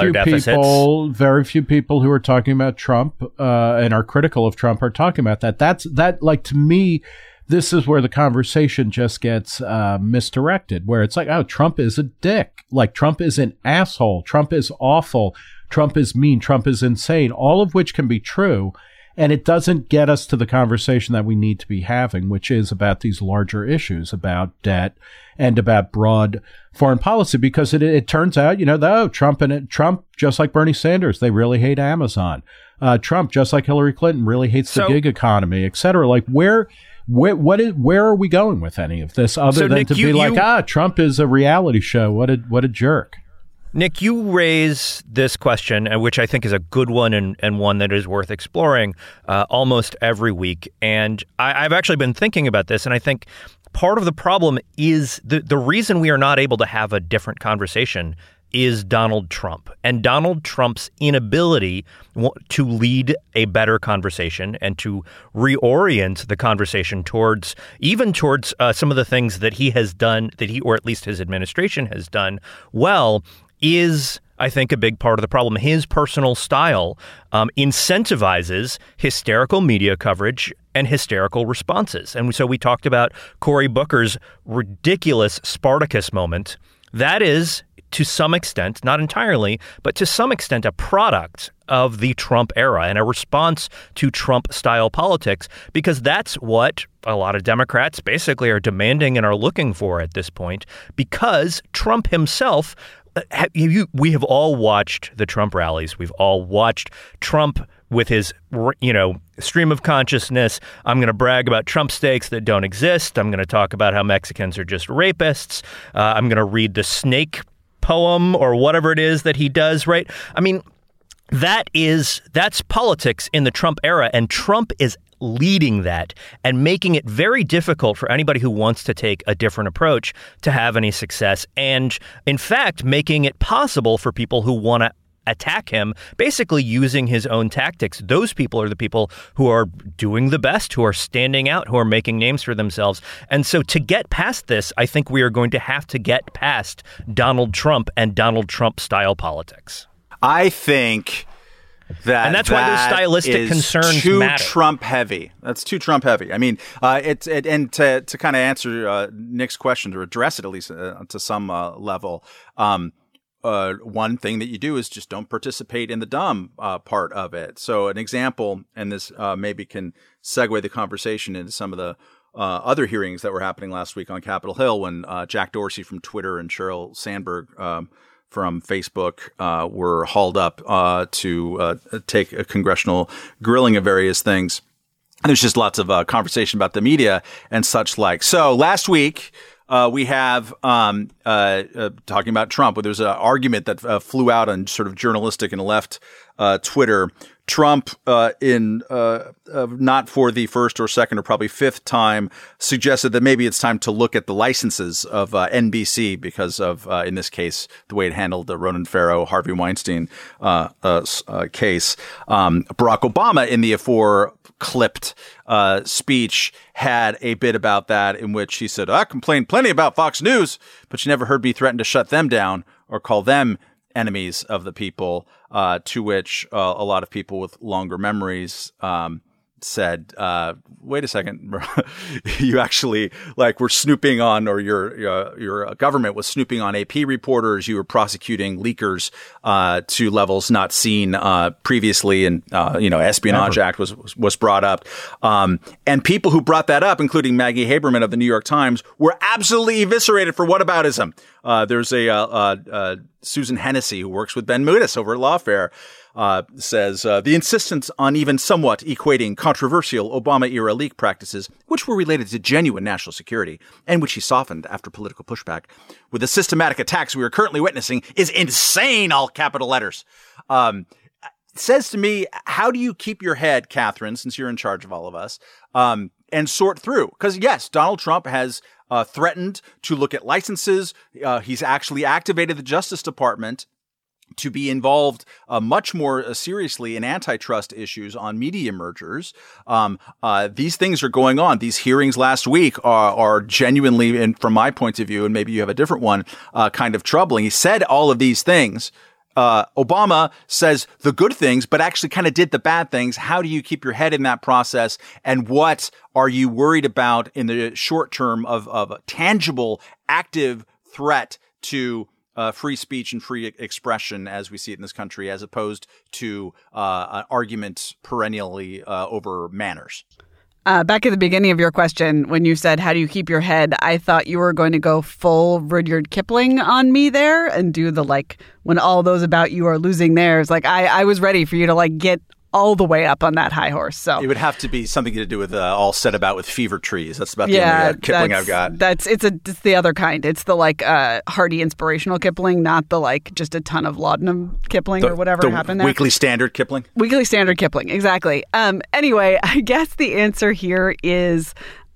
very few people who are talking about Trump and are critical of Trump are talking about that. To me. This is where the conversation just gets misdirected, where it's Trump is a dick. Trump is an asshole. Trump is awful. Trump is mean. Trump is insane, all of which can be true. And it doesn't get us to the conversation that we need to be having, which is about these larger issues, about debt and about broad foreign policy, because it turns out, Trump, just like Bernie Sanders, they really hate Amazon. Trump, just like Hillary Clinton, really hates the gig economy, et cetera. Where are we going with any of this other than Nick, Trump is a reality show? What a jerk. Nick, you raise this question, which I think is a good one and one that is worth exploring almost every week. And I've actually been thinking about this, and I think part of the problem is the reason we are not able to have a different conversation is Donald Trump and Donald Trump's inability to lead a better conversation and to reorient the conversation towards some of the things that he has done, or at least his administration has done well, is, I think, a big part of the problem. His personal style incentivizes hysterical media coverage and hysterical responses. And so we talked about Cory Booker's ridiculous Spartacus moment. That is, to some extent, not entirely, but to some extent, a product of the Trump era and a response to Trump-style politics, because that's what a lot of Democrats basically are demanding and are looking for at this point, because Trump himself, we have all watched the Trump rallies. We've all watched Trump with his, stream of consciousness. I'm going to brag about Trump steaks that don't exist. I'm going to talk about how Mexicans are just rapists. I'm going to read the snake poem or whatever it is that he does, right? That's politics in the Trump era, and Trump is leading that and making it very difficult for anybody who wants to take a different approach to have any success, and in fact making it possible for people who want to attack him, basically using his own tactics. Those people are the people who are doing the best, who are standing out, who are making names for themselves. And so to get past this, I think we are going to have to get past Donald Trump and Donald Trump style politics. I think that, and that's why those stylistic concerns too matter. Trump heavy. That's too Trump heavy. And to kind of answer Nick's question, to address it at least to some level, one thing that you do is just don't participate in the dumb part of it. So an example, and this maybe can segue the conversation into some of the other hearings that were happening last week on Capitol Hill when Jack Dorsey from Twitter and Sheryl Sandberg from Facebook were hauled up to take a congressional grilling of various things. And there's just lots of conversation about the media and such like. So last week, we have talking about Trump, where there's an argument that flew out on sort of journalistic and left Twitter. Trump, in not for the first or second or probably fifth time, suggested that maybe it's time to look at the licenses of NBC because of, in this case, the way it handled the Ronan Farrow, Harvey Weinstein case. Barack Obama, in the clipped speech, had a bit about that in which he said, I complained plenty about Fox News, but you never heard me threaten to shut them down or call them enemies of the people, to which a lot of people with longer memories said, wait a second, you actually were snooping on, or your government was snooping on AP reporters. You were prosecuting leakers to levels not seen previously, and Espionage Act was brought up. And people who brought that up, including Maggie Haberman of the New York Times, were absolutely eviscerated for whataboutism. There's a Susan Hennessy who works with Ben Moodis over at Lawfare. Says the insistence on even somewhat equating controversial Obama-era leak practices, which were related to genuine national security, and which he softened after political pushback, with the systematic attacks we are currently witnessing is insane, all capital letters. Says to me, how do you keep your head, Catherine, since you're in charge of all of us, and sort through? Because, yes, Donald Trump has threatened to look at licenses. He's actually activated the Justice Department to be involved much more seriously in antitrust issues on media mergers. These things are going on. These hearings last week are genuinely, and from my point of view, and maybe you have a different one, kind of troubling. He said all of these things. Obama says the good things, but actually kind of did the bad things. How do you keep your head in that process? And what are you worried about in the short term of a tangible, active threat to free speech and free expression as we see it in this country, as opposed to an argument perennially over manners? Back at the beginning of your question, when you said, how do you keep your head? I thought you were going to go full Rudyard Kipling on me there and do the, when all those about you are losing theirs. I was ready for you to, get all the way up on that high horse. So it would have to be something to do with all set about with fever trees. That's about the only Kipling I've got. It's the other kind. It's the hearty inspirational Kipling, not the just a ton of laudanum Kipling or whatever happened there. Weekly Standard Kipling. Weekly Standard Kipling, exactly. Anyway, I guess the answer here is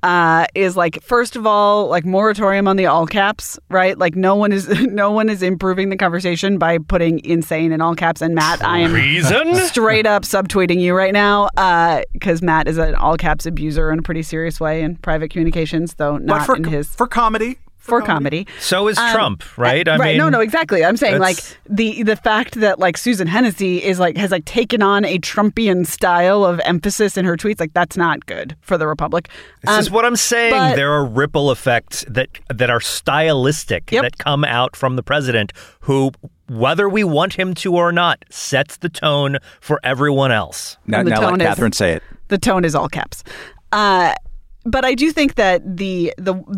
first of all, moratorium on the all caps, right? No one is improving the conversation by putting insane in all caps. And Matt, I am straight up subtweeting you right now, because Matt is an all caps abuser in a pretty serious way in private communications, though not in his for comedy. For comedy. So is Trump, right? I mean, no, exactly. I'm saying the fact that Susan Hennessy is has taken on a Trumpian style of emphasis in her tweets, that's not good for the Republic. This is what I'm saying. There are ripple effects that are stylistic that come out from the president, who, whether we want him to or not, sets the tone for everyone else. Now let Catherine say it. The tone is all caps. But I do think that the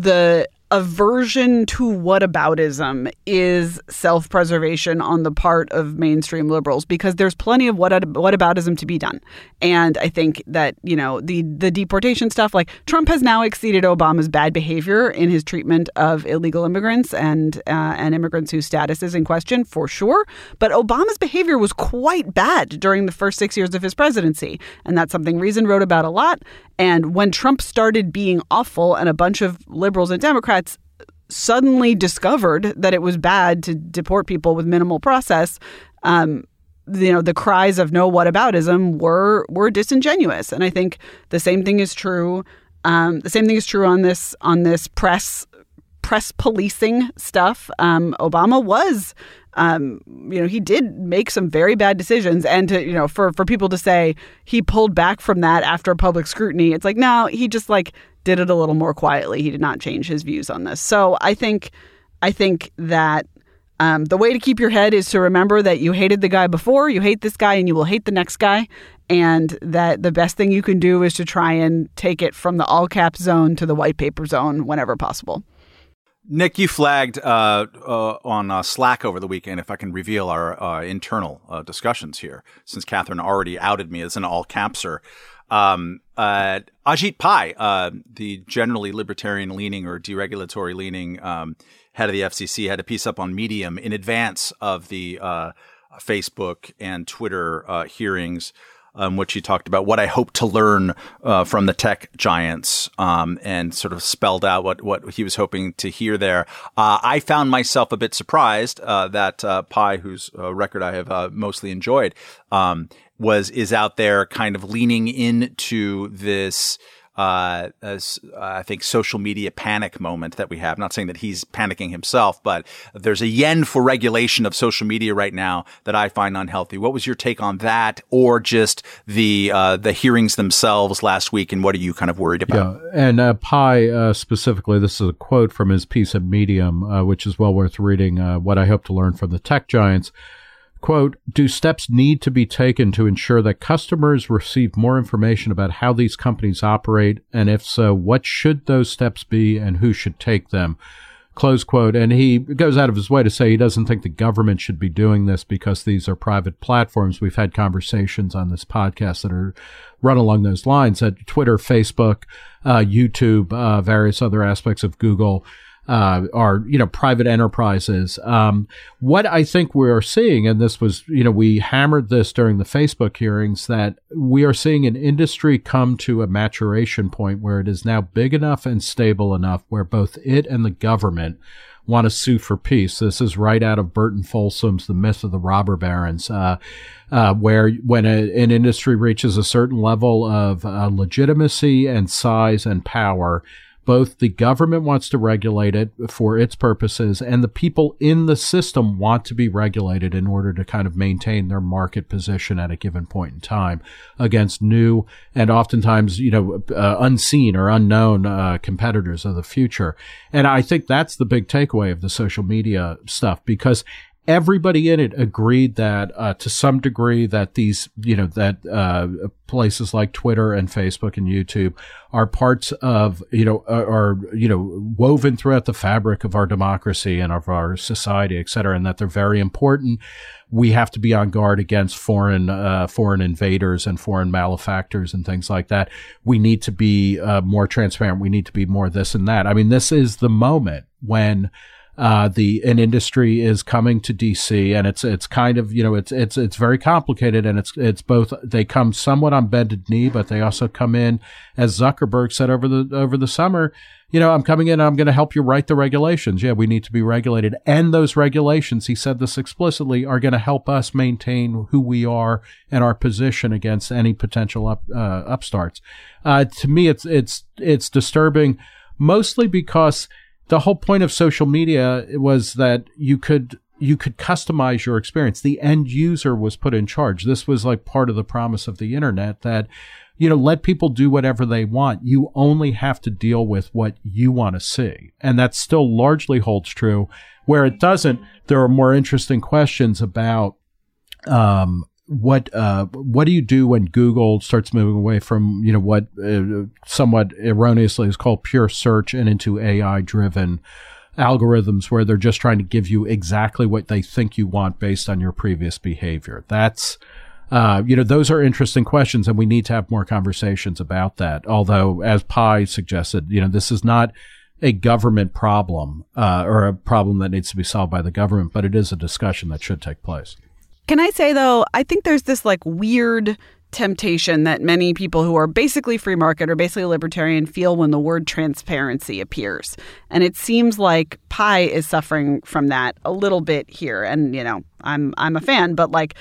aversion to whataboutism is self-preservation on the part of mainstream liberals, because there's plenty of whataboutism to be done. And I think that, the deportation stuff, Trump has now exceeded Obama's bad behavior in his treatment of illegal immigrants and immigrants whose status is in question, for sure. But Obama's behavior was quite bad during the first 6 years of his presidency. And that's something Reason wrote about a lot. And when Trump started being awful and a bunch of liberals and Democrats suddenly discovered that it was bad to deport people with minimal process, the cries of no whataboutism were disingenuous. And I think the same thing is true. The same thing is true on this press policing stuff. Obama was, he did make some very bad decisions, and for people to say he pulled back from that after public scrutiny, it's no, he just did it a little more quietly. He did not change his views on this. So I think that The way to keep your head is to remember that you hated the guy before, you hate this guy, and you will hate the next guy. And that the best thing you can do is to try and take it from the all cap zone to the white paper zone whenever possible. Nick, you flagged on Slack over the weekend, if I can reveal our internal discussions here, since Catherine already outed me as an all-capser. Ajit Pai, the generally libertarian-leaning or deregulatory-leaning head of the FCC, had a piece up on Medium in advance of the Facebook and Twitter hearings, which he talked about what I hope to learn from the tech giants, and sort of spelled out what he was hoping to hear there. I found myself a bit surprised that Pai, whose record I have mostly enjoyed, is out there kind of leaning into this as I think social media panic moment that we have. Not saying that he's panicking himself, but there's a yen for regulation of social media right now that I find unhealthy. What was your take on that, or just the hearings themselves last week, and what are you kind of worried about? Yeah, and Pai specifically, this is a quote from his piece at Medium, which is well worth reading. What I hope to learn from the tech giants. Quote, do steps need to be taken to ensure that customers receive more information about how these companies operate? And if so, what should those steps be and who should take them? Close quote. And he goes out of his way to say he doesn't think the government should be doing this because these are private platforms. We've had conversations on this podcast that are run along those lines at Twitter, Facebook, YouTube, various other aspects of Google. Are, private enterprises. What I think we are seeing, and this was, we hammered this during the Facebook hearings, that we are seeing an industry come to a maturation point where it is now big enough and stable enough where both it and the government want to sue for peace. This is right out of Burton Folsom's The Myth of the Robber Barons, where when an industry reaches a certain level of legitimacy and size and power, both the government wants to regulate it for its purposes, and the people in the system want to be regulated in order to kind of maintain their market position at a given point in time against new and oftentimes, unseen or unknown competitors of the future. And I think that's the big takeaway of the social media stuff, because everybody in it agreed that, to some degree, that these, places like Twitter and Facebook and YouTube are parts of, are woven throughout the fabric of our democracy and of our society, et cetera, and that they're very important. We have to be on guard against foreign invaders and foreign malefactors and things like that. We need to be more transparent. We need to be more this and that. I mean, this is the moment when an industry is coming to DC, and it's kind of, it's very complicated, and it's both, they come somewhat on bended knee, but they also come in, as Zuckerberg said over the summer, I'm coming in, I'm going to help you write the regulations. Yeah, we need to be regulated. And those regulations, he said this explicitly, are going to help us maintain who we are and our position against any potential upstarts. To me, it's disturbing, mostly because the whole point of social media was that you could customize your experience. The end user was put in charge. This was like part of the promise of the internet, that, let people do whatever they want. You only have to deal with what you want to see. And that still largely holds true. Where it doesn't, there are more interesting questions about, what do you do when Google starts moving away from, what somewhat erroneously is called pure search and into AI-driven algorithms where they're just trying to give you exactly what they think you want based on your previous behavior? That's, those are interesting questions, and we need to have more conversations about that. Although, as Pai suggested, this is not a government problem, or a problem that needs to be solved by the government, but it is a discussion that should take place. Can I say, though, I think there's this weird temptation that many people who are basically free market or basically libertarian feel when the word transparency appears. And it seems like Pai is suffering from that a little bit here. And, I'm a fan, but like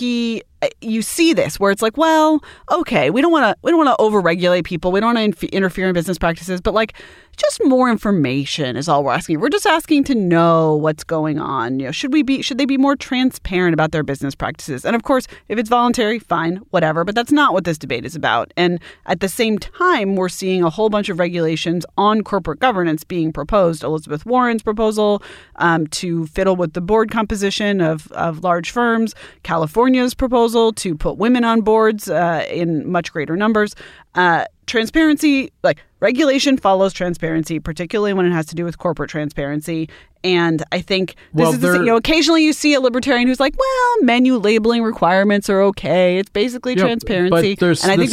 you see this where it's like, well, okay, we don't want to overregulate people. We don't want to interfere in business practices, but like just more information is all we're asking. We're just asking to know what's going on. You know, should they be more transparent about their business practices? And of course, if it's voluntary, fine, whatever. But that's not what this debate is about. And at the same time, we're seeing a whole bunch of regulations on corporate governance being proposed. Elizabeth Warren's proposal to fiddle with the board composition of large firms. California's proposal to put women on boards in much greater numbers. Transparency, like regulation follows transparency, particularly when it has to do with corporate transparency. And I think occasionally you see a libertarian who's like, well, menu labeling requirements are okay. It's basically transparency. And I think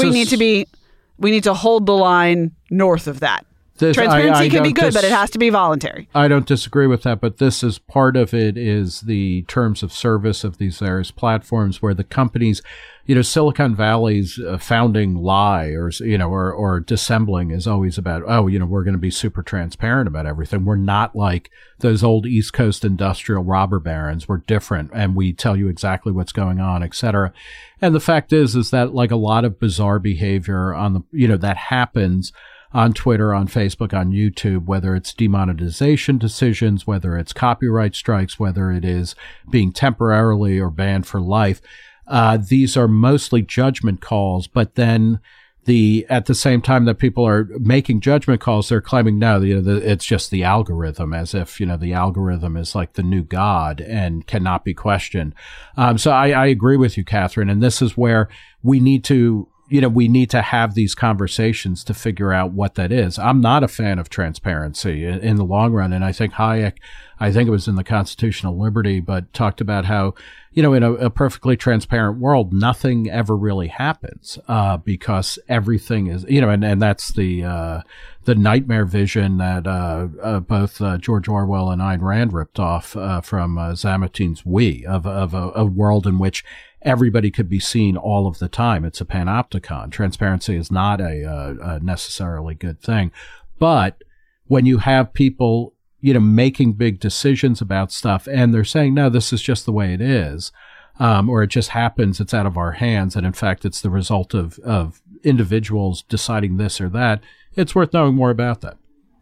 we need to hold the line north of that. Transparency can be good, but it has to be voluntary. I don't disagree with that, but this is part of it is the terms of service of these various platforms where the companies, Silicon Valley's founding lie or dissembling is always about, we're going to be super transparent about everything. We're not like those old East Coast industrial robber barons. We're different and we tell you exactly what's going on, et cetera. And the fact is that like a lot of bizarre behavior on that happens on Twitter, on Facebook, on YouTube, whether it's demonetization decisions, whether it's copyright strikes, whether it is being temporarily or banned for life. These are mostly judgment calls, but then at the same time that people are making judgment calls, they're claiming, no, it's just the algorithm, as if, the algorithm is like the new God and cannot be questioned. So I agree with you, Catherine, and this is where we need to have these conversations to figure out what that is. I'm not a fan of transparency in the long run. And I think Hayek, it was in the Constitutional Liberty, but talked about how, in a perfectly transparent world, nothing ever really happens, because everything is, and that's the nightmare vision that, both, George Orwell and Ayn Rand ripped off, from, Zamatin's We of a world in which everybody could be seen all of the time. It's a panopticon. Transparency is not a necessarily good thing. But when you have people, making big decisions about stuff and they're saying, no, this is just the way it is, or it just happens, it's out of our hands, and in fact, it's the result of individuals deciding this or that, it's worth knowing more about that.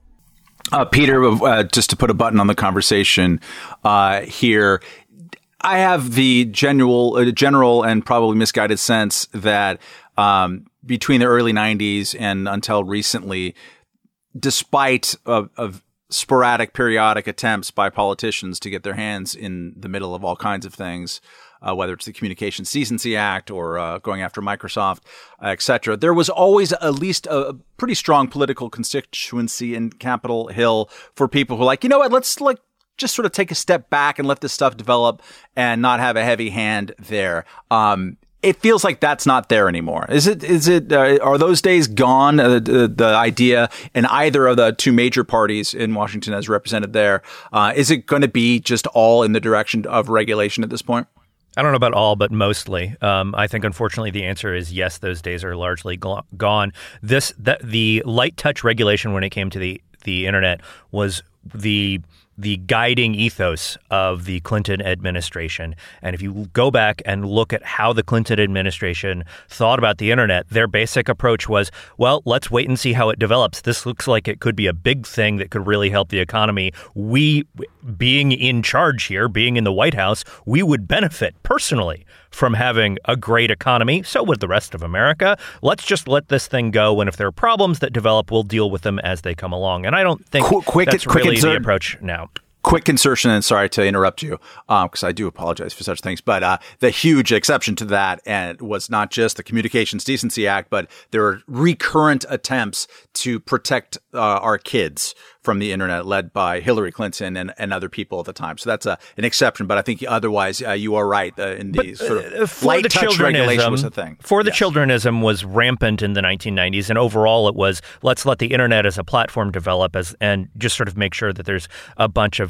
Peter, just to put a button on the conversation here, I have the general and probably misguided sense that between the early 90s and until recently, despite of sporadic, periodic attempts by politicians to get their hands in the middle of all kinds of things, whether it's the Communications Decency Act or going after Microsoft, et cetera, there was always at least a pretty strong political constituency in Capitol Hill for people who are like, you know what, let's just sort of take a step back and let this stuff develop and not have a heavy hand there. It feels like that's not there anymore. Is it, are those days gone? The idea in either of the two major parties in Washington as represented there, is it going to be just all in the direction of regulation at this point? I don't know about all, but mostly. I think, unfortunately, the answer is yes, those days are largely gone. The light touch regulation when it came to the internet was the guiding ethos of the Clinton administration. And if you go back and look at how the Clinton administration thought about the internet, their basic approach was, well, let's wait and see how it develops. This looks like it could be a big thing that could really help the economy. We, being in charge here, being in the White House, we would benefit personally from having a great economy. So would the rest of America. Let's just let this thing go. And if there are problems that develop, we'll deal with them as they come along. And I don't think that's really the approach now. Quick insertion, and sorry to interrupt you, because I do apologize for such things, but the huge exception to that and was not just the Communications Decency Act, but there are recurrent attempts to protect our kids from the internet, led by Hillary Clinton and other people at the time. So that's an exception, but I think otherwise you are right. In the sort of light touch regulation was a thing. The childrenism was rampant in the 1990s, and overall it was, let's let the internet as a platform develop and just sort of make sure that there's a bunch of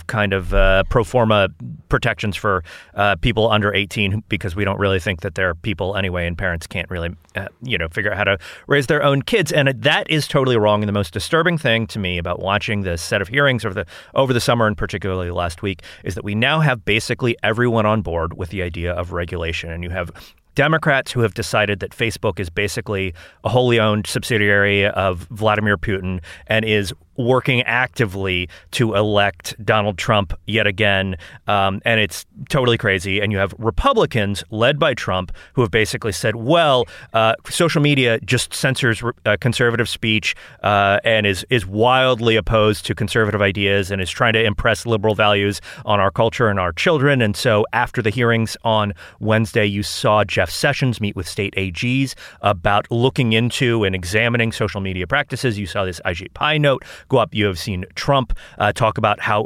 kind of pro forma protections for people under 18 because we don't really think that they're people anyway, and parents can't really, figure out how to raise their own kids. And that is totally wrong. And the most disturbing thing to me about watching this set of hearings over the summer and particularly last week is that we now have basically everyone on board with the idea of regulation. And you have Democrats who have decided that Facebook is basically a wholly owned subsidiary of Vladimir Putin and is working actively to elect Donald Trump yet again. And it's totally crazy. And you have Republicans led by Trump who have basically said, well, social media just censors conservative speech and is wildly opposed to conservative ideas and is trying to impress liberal values on our culture and our children. And so after the hearings on Wednesday, you saw Jeff Sessions meet with state AGs about looking into and examining social media practices. You saw this Ajit Pai note go up. You have seen Trump talk about how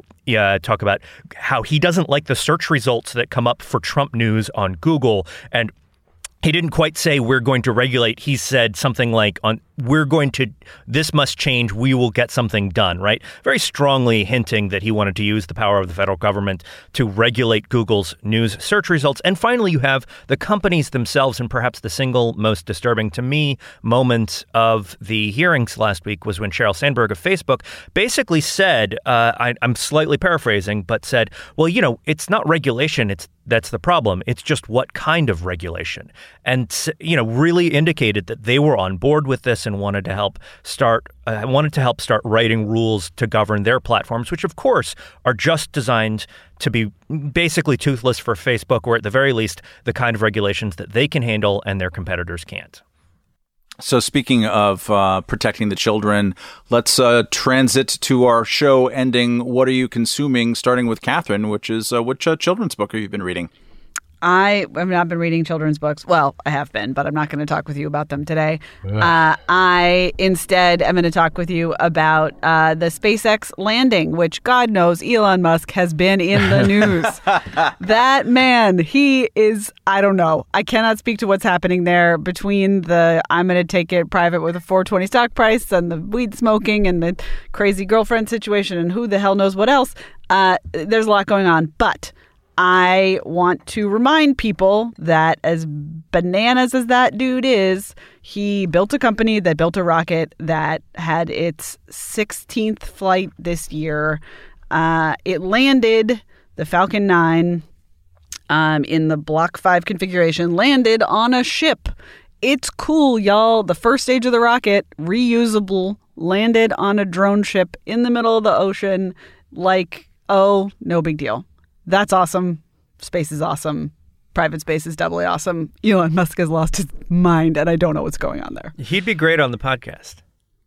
he doesn't like the search results that come up for Trump news on Google. And he didn't quite say we're going to regulate. He said something like this must change. We will get something done, right? Very strongly hinting that he wanted to use the power of the federal government to regulate Google's news search results. And finally, you have the companies themselves, and perhaps the single most disturbing to me moment of the hearings last week was when Sheryl Sandberg of Facebook basically said, I'm slightly paraphrasing, but said, well, it's not regulation. That's the problem. It's just what kind of regulation. And, really indicated that they were on board with this and wanted to help start writing rules to govern their platforms, which, of course, are just designed to be basically toothless for Facebook, or at the very least, the kind of regulations that they can handle and their competitors can't. So speaking of protecting the children, let's transit to our show ending. What are you consuming? Starting with Catherine, which children's book have you been reading? I have not been reading children's books. Well, I have been, but I'm not going to talk with you about them today. I instead am going to talk with you about the SpaceX landing, which God knows Elon Musk has been in the news. That man, he is, I don't know. I cannot speak to what's happening there between the I'm going to take it private with a $4.20 stock price and the weed smoking and the crazy girlfriend situation and who the hell knows what else. There's a lot going on, but I want to remind people that as bananas as that dude is, he built a company that built a rocket that had its 16th flight this year. It landed, the Falcon 9, in the Block 5 configuration, landed on a ship. It's cool, y'all. The first stage of the rocket, reusable, landed on a drone ship in the middle of the ocean. No big deal. That's awesome. Space is awesome. Private space is doubly awesome. Elon Musk has lost his mind, and I don't know what's going on there. He'd be great on the podcast.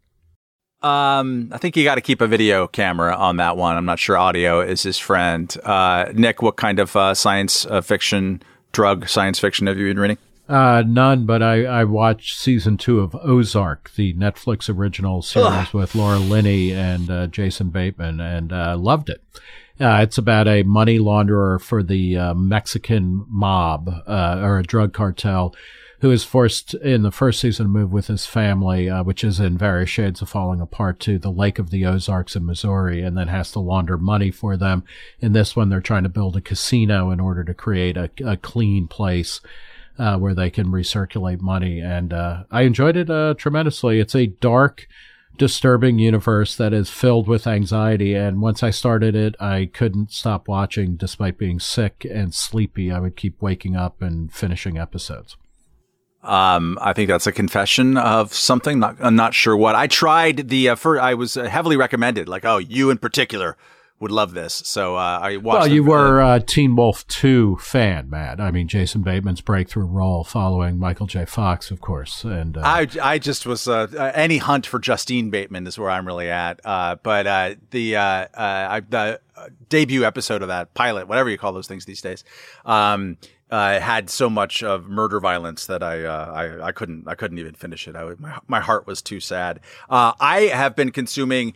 I think you got to keep a video camera on that one. I'm not sure audio is his friend. Nick, what kind of science fiction have you been reading? None, but I watched season 2 of Ozark, the Netflix original series with Laura Linney and Jason Bateman, and loved it. It's about a money launderer for the Mexican mob or a drug cartel who is forced in the first season to move with his family, which is in various shades of falling apart, to the Lake of the Ozarks in Missouri, and then has to launder money for them. In this one, they're trying to build a casino in order to create a clean place where they can recirculate money. And I enjoyed it tremendously. It's a dark, disturbing universe that is filled with anxiety, and once I started it, I couldn't stop watching despite being sick and sleepy. I would keep waking up and finishing episodes. I think that's a confession of something. I'm not sure what. I tried I was heavily recommended, you in particular would love this. So I watched. Well, you were a Teen Wolf 2 fan, Matt. I mean, Jason Bateman's breakthrough role following Michael J. Fox, of course. And I just was any hunt for Justine Bateman is where I'm really at. But the debut episode of that pilot, whatever you call those things these days, had so much of murder violence that I couldn't even finish it. My heart was too sad. I have been consuming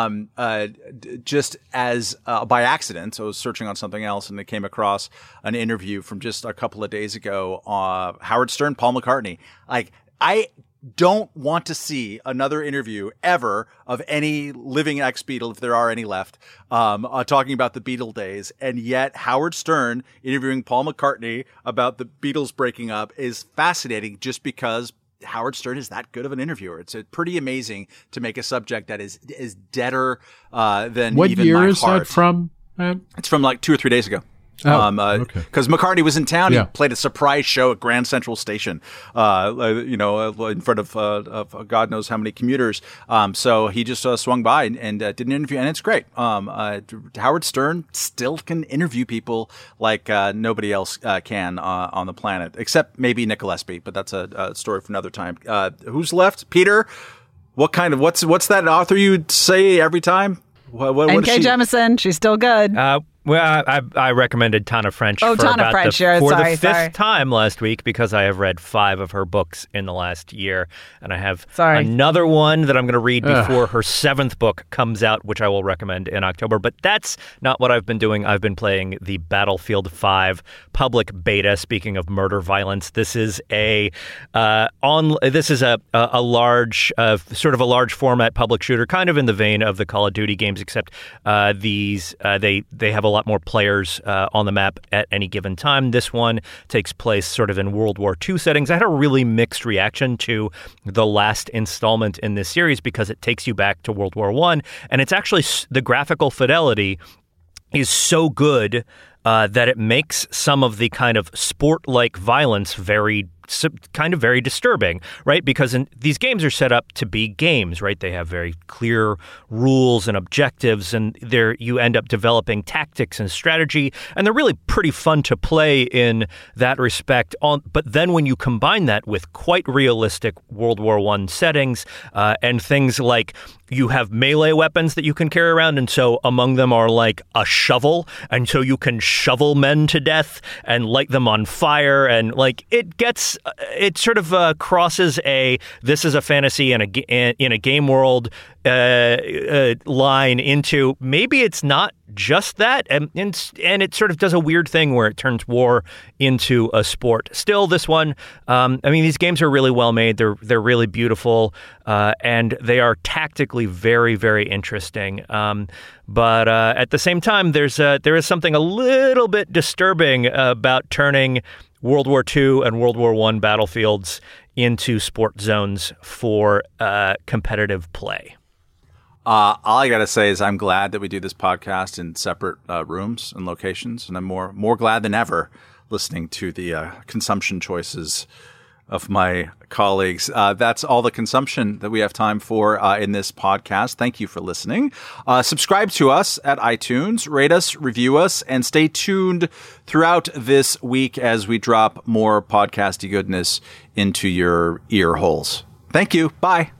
just as by accident. So I was searching on something else and I came across an interview from just a couple of days ago. Howard Stern, Paul McCartney. I don't want to see another interview ever of any living ex-Beatle, if there are any left, talking about the Beatle days. And yet Howard Stern interviewing Paul McCartney about the Beatles breaking up is fascinating just because Howard Stern is that good of an interviewer. It's pretty amazing to make a subject that is deader than what even year my is heart. that from? It's from like 2 or 3 days ago. Okay. Because McCartney was in town, Yeah. he played a surprise show at Grand Central Station, in front of God knows how many commuters. So he just swung by and did an interview, and it's great. Howard Stern still can interview people like nobody else can on the planet, except maybe Nick Gillespie, but that's a story for another time. Who's left? Peter, what's that author you say every time? What N.K. Jemisin, she's still good. Well, I recommended Tana French for Tana about French, the fifth sorry. time last week because I have read 5 of her books in the last year, and I have Sorry. another one that I'm going to read before her 7th book comes out, which I will recommend in October. But that's not what I've been doing. I've been playing the Battlefield 5 public beta. Speaking of murder violence, this is a large sort of a large format public shooter, kind of in the vein of the Call of Duty games, except they have a lot more players on the map at any given time. This one takes place sort of in World War II settings. I had a really mixed reaction to the last installment in this series because it takes you back to World War I, and it's actually the graphical fidelity is so good that it makes some of the kind of sport-like violence very disturbing, right? Because these games are set up to be games, right? They have very clear rules and objectives, and you end up developing tactics and strategy, and they're really pretty fun to play in that respect. But then when you combine that with quite realistic World War I settings and things like you have melee weapons that you can carry around, and so among them are like a shovel, and so you can shovel men to death and light them on fire, and like it sort of crosses this is a fantasy in a game world line into maybe it's not just that, and it sort of does a weird thing where it turns war into a sport. Still, this one, these games are really well made. They're really beautiful, and they are tactically very, very interesting. But at the same time, there is something a little bit disturbing about turning World War II and World War I battlefields into sport zones for competitive play. All I got to say is I'm glad that we do this podcast in separate rooms and locations, and I'm more glad than ever listening to the consumption choices of my colleagues. That's all the consumption that we have time for in this podcast. Thank you for listening. Subscribe to us at iTunes, rate us, review us, and stay tuned throughout this week as we drop more podcasty goodness into your ear holes. Thank you. Bye.